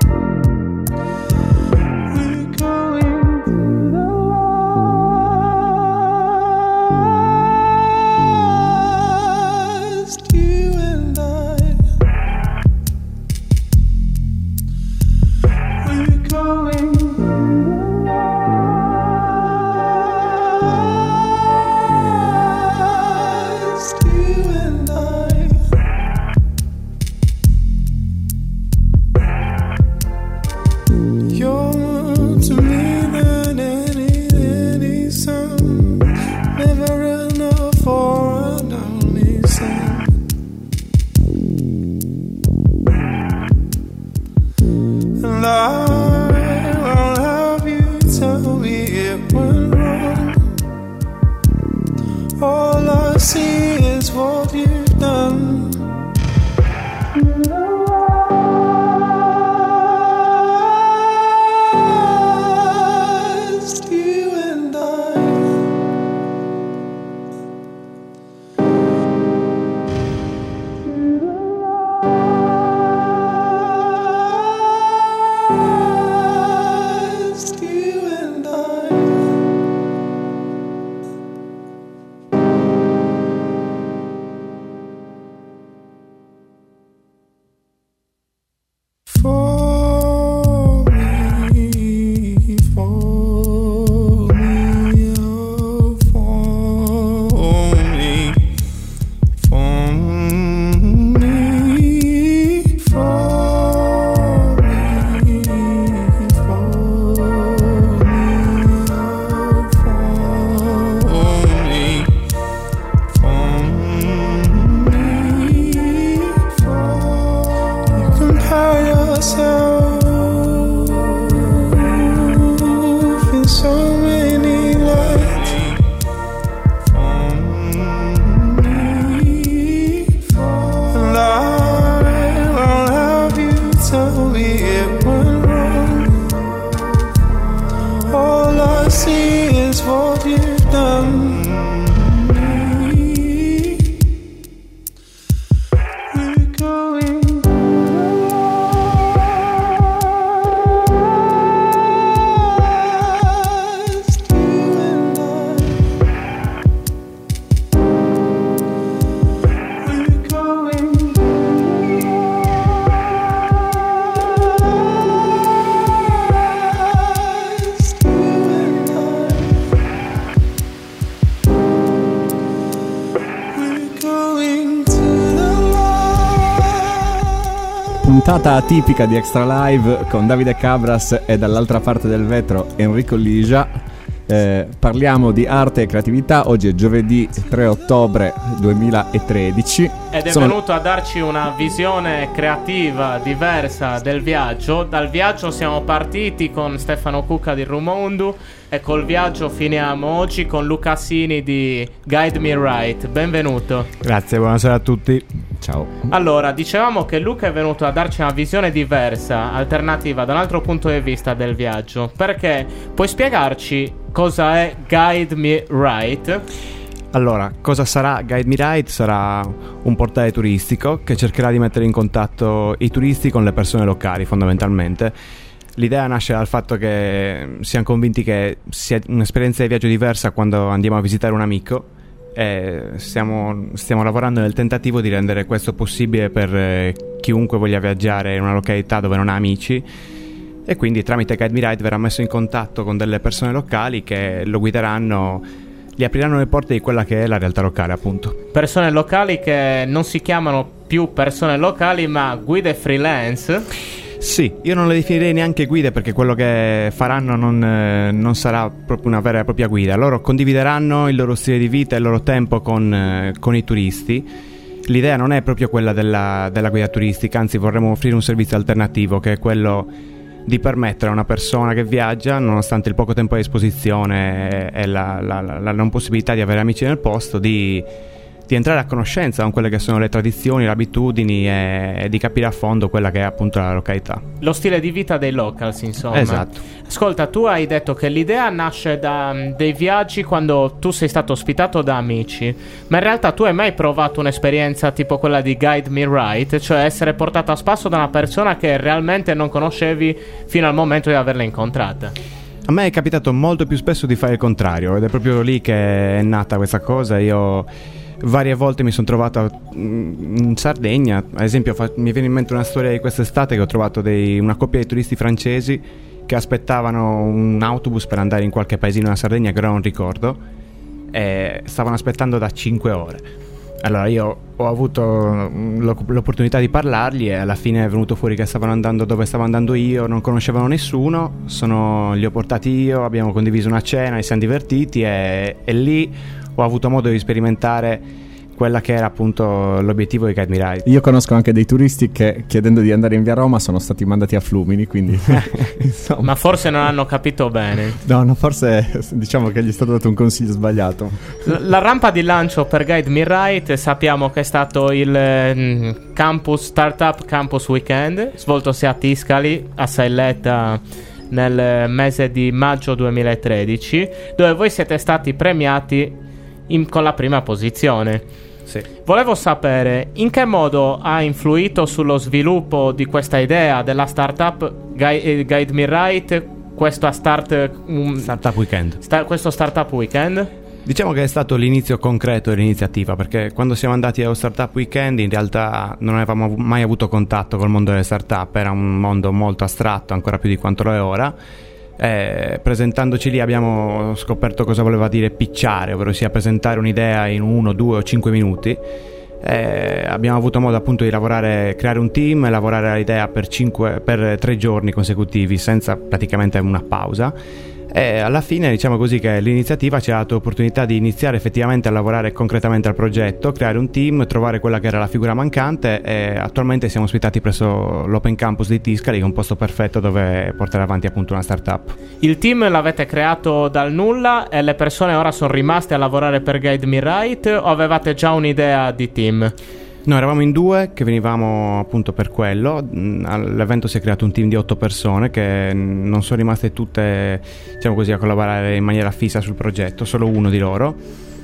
We're going through the wall. see is what you've done. Just you and I. Just you and I. For me, for me, oh, for me, for me, for me, for me, oh, for me, for me, for you compare yourself in so many lights. And I won't have you tell me it went wrong. All I see is what you've done. We're going. Just you and I. We're going. Just you and I. We're going to the light. Puntata atipica di Extra Live con Davide Cabras e dall'altra parte del vetro Enrico Ligia. Eh, parliamo di arte e creatività. Oggi è giovedì tre ottobre duemilatredici Ed è Sono- venuto a darci una visione creativa diversa del viaggio. Dal viaggio siamo partiti con Stefano Cucca di Rumondu e col viaggio finiamo oggi con Luca Sini di Guide Me Right. Benvenuto. Grazie, buonasera a tutti. Ciao. Allora, dicevamo che Luca è venuto a darci una visione diversa, alternativa, da un altro punto di vista del viaggio. Perché puoi spiegarci cosa è Guide Me Right? Allora, cosa sarà Guide Me Right? Sarà un portale turistico che cercherà di mettere in contatto i turisti con le persone locali, fondamentalmente. L'idea nasce dal fatto che siamo convinti che sia un'esperienza di viaggio diversa quando andiamo a visitare un amico, e stiamo, stiamo lavorando nel tentativo di rendere questo possibile per eh, chiunque voglia viaggiare in una località dove non ha amici, e quindi tramite Guide Me Right verrà messo in contatto con delle persone locali che lo guideranno, gli apriranno le porte di quella che è la realtà locale, appunto. Persone locali che non si chiamano più persone locali ma guide freelance. Sì, io non le definirei neanche guide, perché quello che faranno non, eh, non sarà proprio una vera e propria guida. Loro condivideranno il loro stile di vita e il loro tempo con, eh, con i turisti. L'idea non è proprio quella della, della guida turistica, anzi vorremmo offrire un servizio alternativo, che è quello di permettere a una persona che viaggia, nonostante il poco tempo a disposizione e la, la, la, la non possibilità di avere amici nel posto, di, di entrare a conoscenza con quelle che sono le tradizioni, le abitudini, e, e di capire a fondo quella che è appunto la località. Lo stile di vita dei locals, insomma. Esatto. Ascolta, tu hai detto che l'idea nasce da um, dei viaggi quando tu sei stato ospitato da amici, ma in realtà tu hai mai provato un'esperienza tipo quella di Guide Me Right, cioè essere portato a spasso da una persona che realmente non conoscevi fino al momento di averla incontrata? A me è capitato molto più spesso di fare il contrario, ed è proprio lì che è nata questa cosa. Io varie volte mi sono trovato in Sardegna, ad esempio fa- mi viene in mente una storia di quest'estate, che ho trovato dei, una coppia di turisti francesi che aspettavano un autobus per andare in qualche paesino della Sardegna che ora non ricordo, e stavano aspettando da cinque ore. Allora io ho avuto l'oc- l'opportunità di parlargli, e alla fine è venuto fuori che stavano andando dove stavo andando io, non conoscevano nessuno, sono, li ho portati io, abbiamo condiviso una cena, ci siamo divertiti, e, e lì ho avuto modo di sperimentare quella che era appunto l'obiettivo di Guide Me Right. Io conosco anche dei turisti che, chiedendo di andare in via Roma, sono stati mandati a Flumini, quindi insomma. Ma forse non hanno capito bene. No, no, forse diciamo che gli è stato dato un consiglio sbagliato. La, la rampa di lancio per Guide Me Right sappiamo che è stato il eh, Campus Startup Campus Weekend, svoltosi a Tiscali, a Sailletta, nel mese di maggio duemilatredici, dove voi siete stati premiati in, con la prima posizione. Sì. Volevo sapere in che modo ha influito sullo sviluppo di questa idea della startup Guide, Guide Me Right, questo start, um, Startup Weekend. sta, questo Startup Weekend? Diciamo che è stato l'inizio concreto dell'iniziativa, perché quando siamo andati allo Startup Weekend in realtà non avevamo mai avuto contatto col mondo delle startup, era un mondo molto astratto, ancora più di quanto lo è ora. Eh, presentandoci lì abbiamo scoperto cosa voleva dire pitchare, ovvero sia presentare un'idea in uno, due o cinque minuti. Eh, abbiamo avuto modo appunto di lavorare, creare un team e lavorare all'idea per, cinque, per tre giorni consecutivi senza praticamente una pausa. E alla fine diciamo così che l'iniziativa ci ha dato l'opportunità di iniziare effettivamente a lavorare concretamente al progetto, creare un team, trovare quella che era la figura mancante, e attualmente siamo ospitati presso l'Open Campus di Tiscali, che è un posto perfetto dove portare avanti appunto una startup. Il team l'avete creato dal nulla e le persone ora sono rimaste a lavorare per Guide Me Right, o avevate già un'idea di team? Noi eravamo in due che venivamo appunto per quello. All'evento si è creato un team di otto persone che non sono rimaste tutte, diciamo così, a collaborare in maniera fissa sul progetto, solo uno di loro.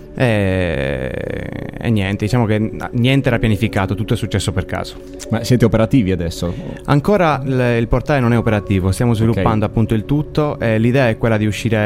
E, e niente, diciamo che niente era pianificato, tutto è successo per caso. Ma siete operativi adesso? Ancora il, il portale non è operativo, stiamo sviluppando okay. appunto il tutto, e l'idea è quella di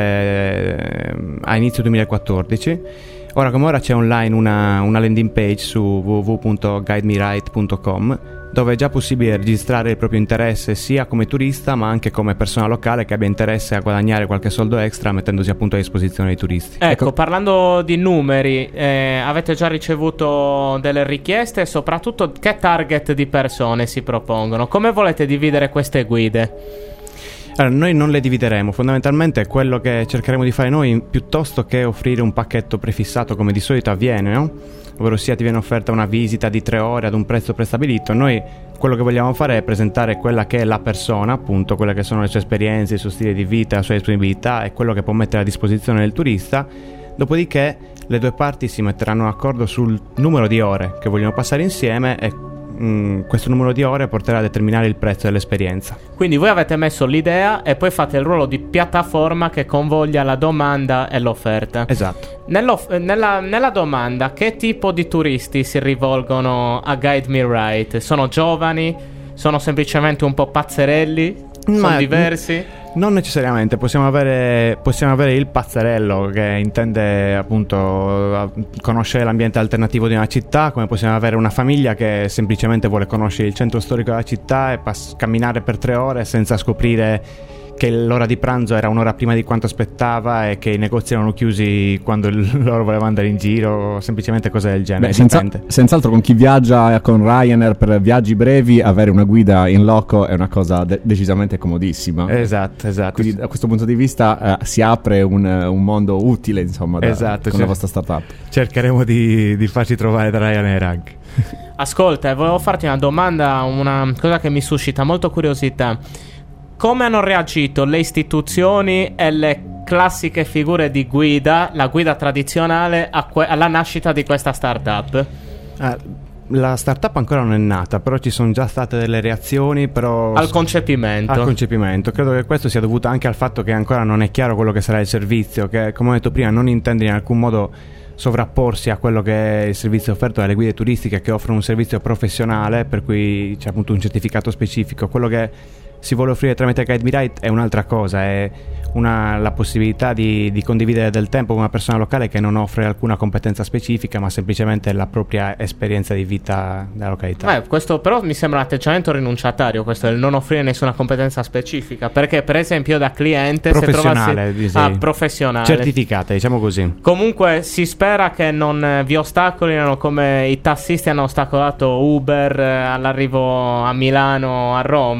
uscire a inizio duemilaquattordici. Ora come ora c'è online una, una landing page su w w w punto guide me right punto com, dove è già possibile registrare il proprio interesse sia come turista ma anche come persona locale che abbia interesse a guadagnare qualche soldo extra mettendosi appunto a disposizione dei turisti. Ecco, parlando di numeri, eh, avete già ricevuto delle richieste e soprattutto che target di persone si propongono? Come volete dividere queste guide? Allora, noi non le divideremo, fondamentalmente quello che cercheremo di fare noi, piuttosto che offrire un pacchetto prefissato come di solito avviene, no? Ovvero sia ti viene offerta una visita di tre ore ad un prezzo prestabilito, noi quello che vogliamo fare è presentare quella che è la persona, appunto quelle che sono le sue esperienze, il suo stile di vita, la sua disponibilità e quello che può mettere a disposizione del turista. Dopodiché le due parti si metteranno d'accordo sul numero di ore che vogliono passare insieme e Mm, questo numero di ore porterà a determinare il prezzo dell'esperienza. Quindi voi avete messo l'idea e poi fate il ruolo di piattaforma che convoglia la domanda e l'offerta. Esatto. Nella, nella domanda, che tipo di turisti si rivolgono a Guide Me Right? Sono giovani? Sono semplicemente un po' pazzerelli? Sono Ma diversi? Non necessariamente, possiamo avere, possiamo avere il pazzerello che intende appunto conoscere l'ambiente alternativo di una città, come possiamo avere una famiglia che semplicemente vuole conoscere il centro storico della città e pass- camminare per tre ore senza scoprire che l'ora di pranzo era un'ora prima di quanto aspettava e che i negozi erano chiusi quando l- loro volevano andare in giro, semplicemente cose del genere. Beh, senza, senz'altro con chi viaggia con Ryanair per viaggi brevi, avere una guida in loco è una cosa de- decisamente comodissima. Esatto, esatto. Quindi da questo punto di vista eh, si apre un, un mondo utile, insomma, da, esatto, con cer- la vostra startup. Cercheremo di, di farci trovare da Ryanair anche. Ascolta, volevo farti una domanda, una cosa che mi suscita molto curiosità. Come hanno reagito le istituzioni e le classiche figure di guida, la guida tradizionale, a que- alla nascita di questa startup? Ah, la startup ancora non è nata, però ci sono già state delle reazioni però al concepimento. Al concepimento. Credo che questo sia dovuto anche al fatto che ancora non è chiaro quello che sarà il servizio, che come ho detto prima non intende in alcun modo sovrapporsi a quello che è il servizio offerto dalle guide turistiche, che offrono un servizio professionale per cui c'è appunto un certificato specifico. Quello che si vuole offrire tramite Guide Me Right è un'altra cosa, è una, la possibilità di, di condividere del tempo con una persona locale che non offre alcuna competenza specifica ma semplicemente la propria esperienza di vita della località. Eh, questo però mi sembra un atteggiamento rinunciatario, questo del non offrire nessuna competenza specifica, perché per esempio da cliente professionale, se trovassi, sì. ah, professionale certificata, diciamo così. Comunque si spera che non vi ostacolino come i tassisti hanno ostacolato Uber all'arrivo a Milano, a Roma.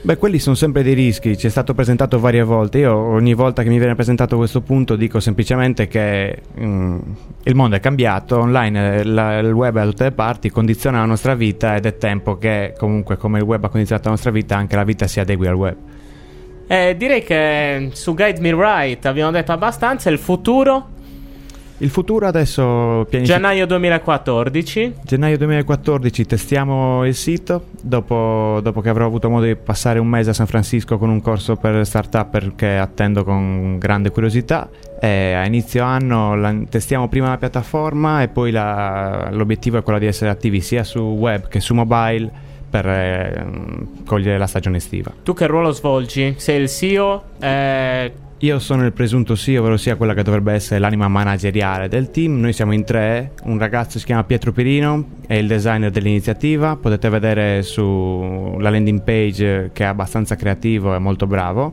Beh, quelli sono sempre dei rischi, ci è stato presentato varie volte. Io ogni volta che mi viene presentato questo punto dico semplicemente che mm, il mondo è cambiato, online la, il web è da tutte le parti, condiziona la nostra vita ed è tempo che comunque come il web ha condizionato la nostra vita anche la vita si adegui al web. Eh, direi che su Guide Me Right abbiamo detto abbastanza. Il futuro? Il futuro adesso pianific- Gennaio duemilaquattordici. Gennaio duemilaquattordici testiamo il sito. Dopo, dopo che avrò avuto modo di passare un mese a San Francisco con un corso per startup perché attendo con grande curiosità. E a inizio anno la, testiamo prima la piattaforma e poi la, l'obiettivo è quello di essere attivi sia su web che su mobile per eh, cogliere la stagione estiva. Tu che ruolo svolgi? Sei il C E O? Eh... Io sono il presunto C E O, ovvero sia quella che dovrebbe essere l'anima manageriale del team. Noi siamo in tre, un ragazzo si chiama Pietro Pirino, è il designer dell'iniziativa, potete vedere sulla landing page che è abbastanza creativo e molto bravo.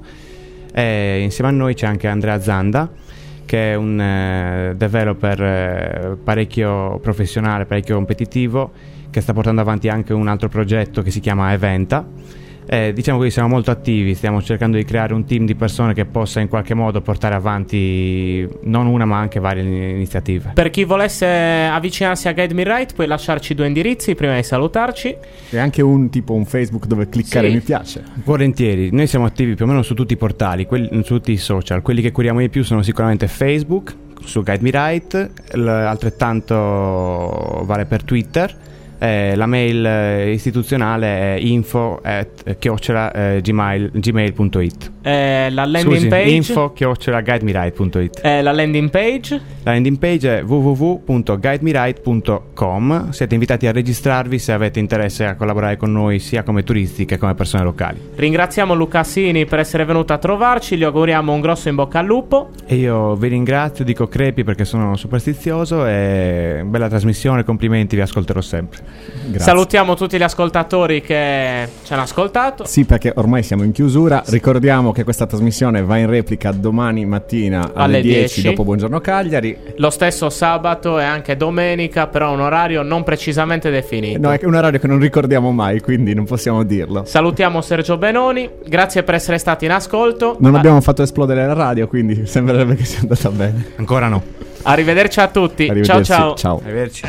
E insieme a noi c'è anche Andrea Zanda, che è un eh, developer eh, parecchio professionale, parecchio competitivo, che sta portando avanti anche un altro progetto che si chiama Eventa. Eh, diciamo che siamo molto attivi, stiamo cercando di creare un team di persone che possa in qualche modo portare avanti non una ma anche varie iniziative. Per chi volesse avvicinarsi a Guide Me Right puoi lasciarci due indirizzi prima di salutarci. E anche un tipo un Facebook dove cliccare Sì. mi piace. Volentieri, noi siamo attivi più o meno su tutti i portali, quelli, su tutti i social. Quelli che curiamo di più sono sicuramente Facebook, su Guide Me Right, l- altrettanto vale per Twitter. Eh, la mail eh, istituzionale è info at chiocciola eh, gmail, gmail.it. Eh, la landing Scusi, page info chiocciola guidemeright.it. eh, La landing page? La landing page è w w w punto guidemeright punto com. Siete invitati a registrarvi se avete interesse a collaborare con noi sia come turisti che come persone locali. Ringraziamo Luca Sini per essere venuto a trovarci, gli auguriamo un grosso in bocca al lupo. E io vi ringrazio, dico crepi perché sono superstizioso, e bella trasmissione, complimenti, vi ascolterò sempre. Grazie. Salutiamo tutti gli ascoltatori che ci hanno ascoltato. Sì, perché ormai siamo in chiusura. Ricordiamo che questa trasmissione va in replica domani mattina alle, Alle dieci dieci. dopo Buongiorno Cagliari. Lo stesso sabato e anche domenica, però un orario non precisamente definito. No, è un orario che non ricordiamo mai, quindi non possiamo dirlo. Salutiamo Sergio Benoni, grazie per essere stati in ascolto. Non A- abbiamo fatto esplodere la radio, quindi sembrerebbe che sia andata bene. Ancora no. Arrivederci a tutti. Arrivederci, Ciao ciao. ciao. Arrivederci.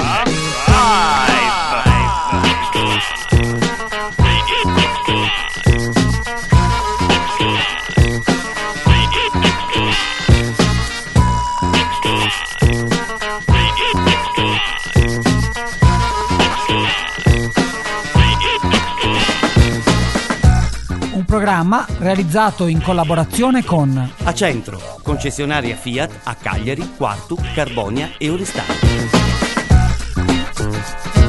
Un programma realizzato in collaborazione con Acentro, concessionaria Fiat a Cagliari, Quartu, Carbonia e Oristano.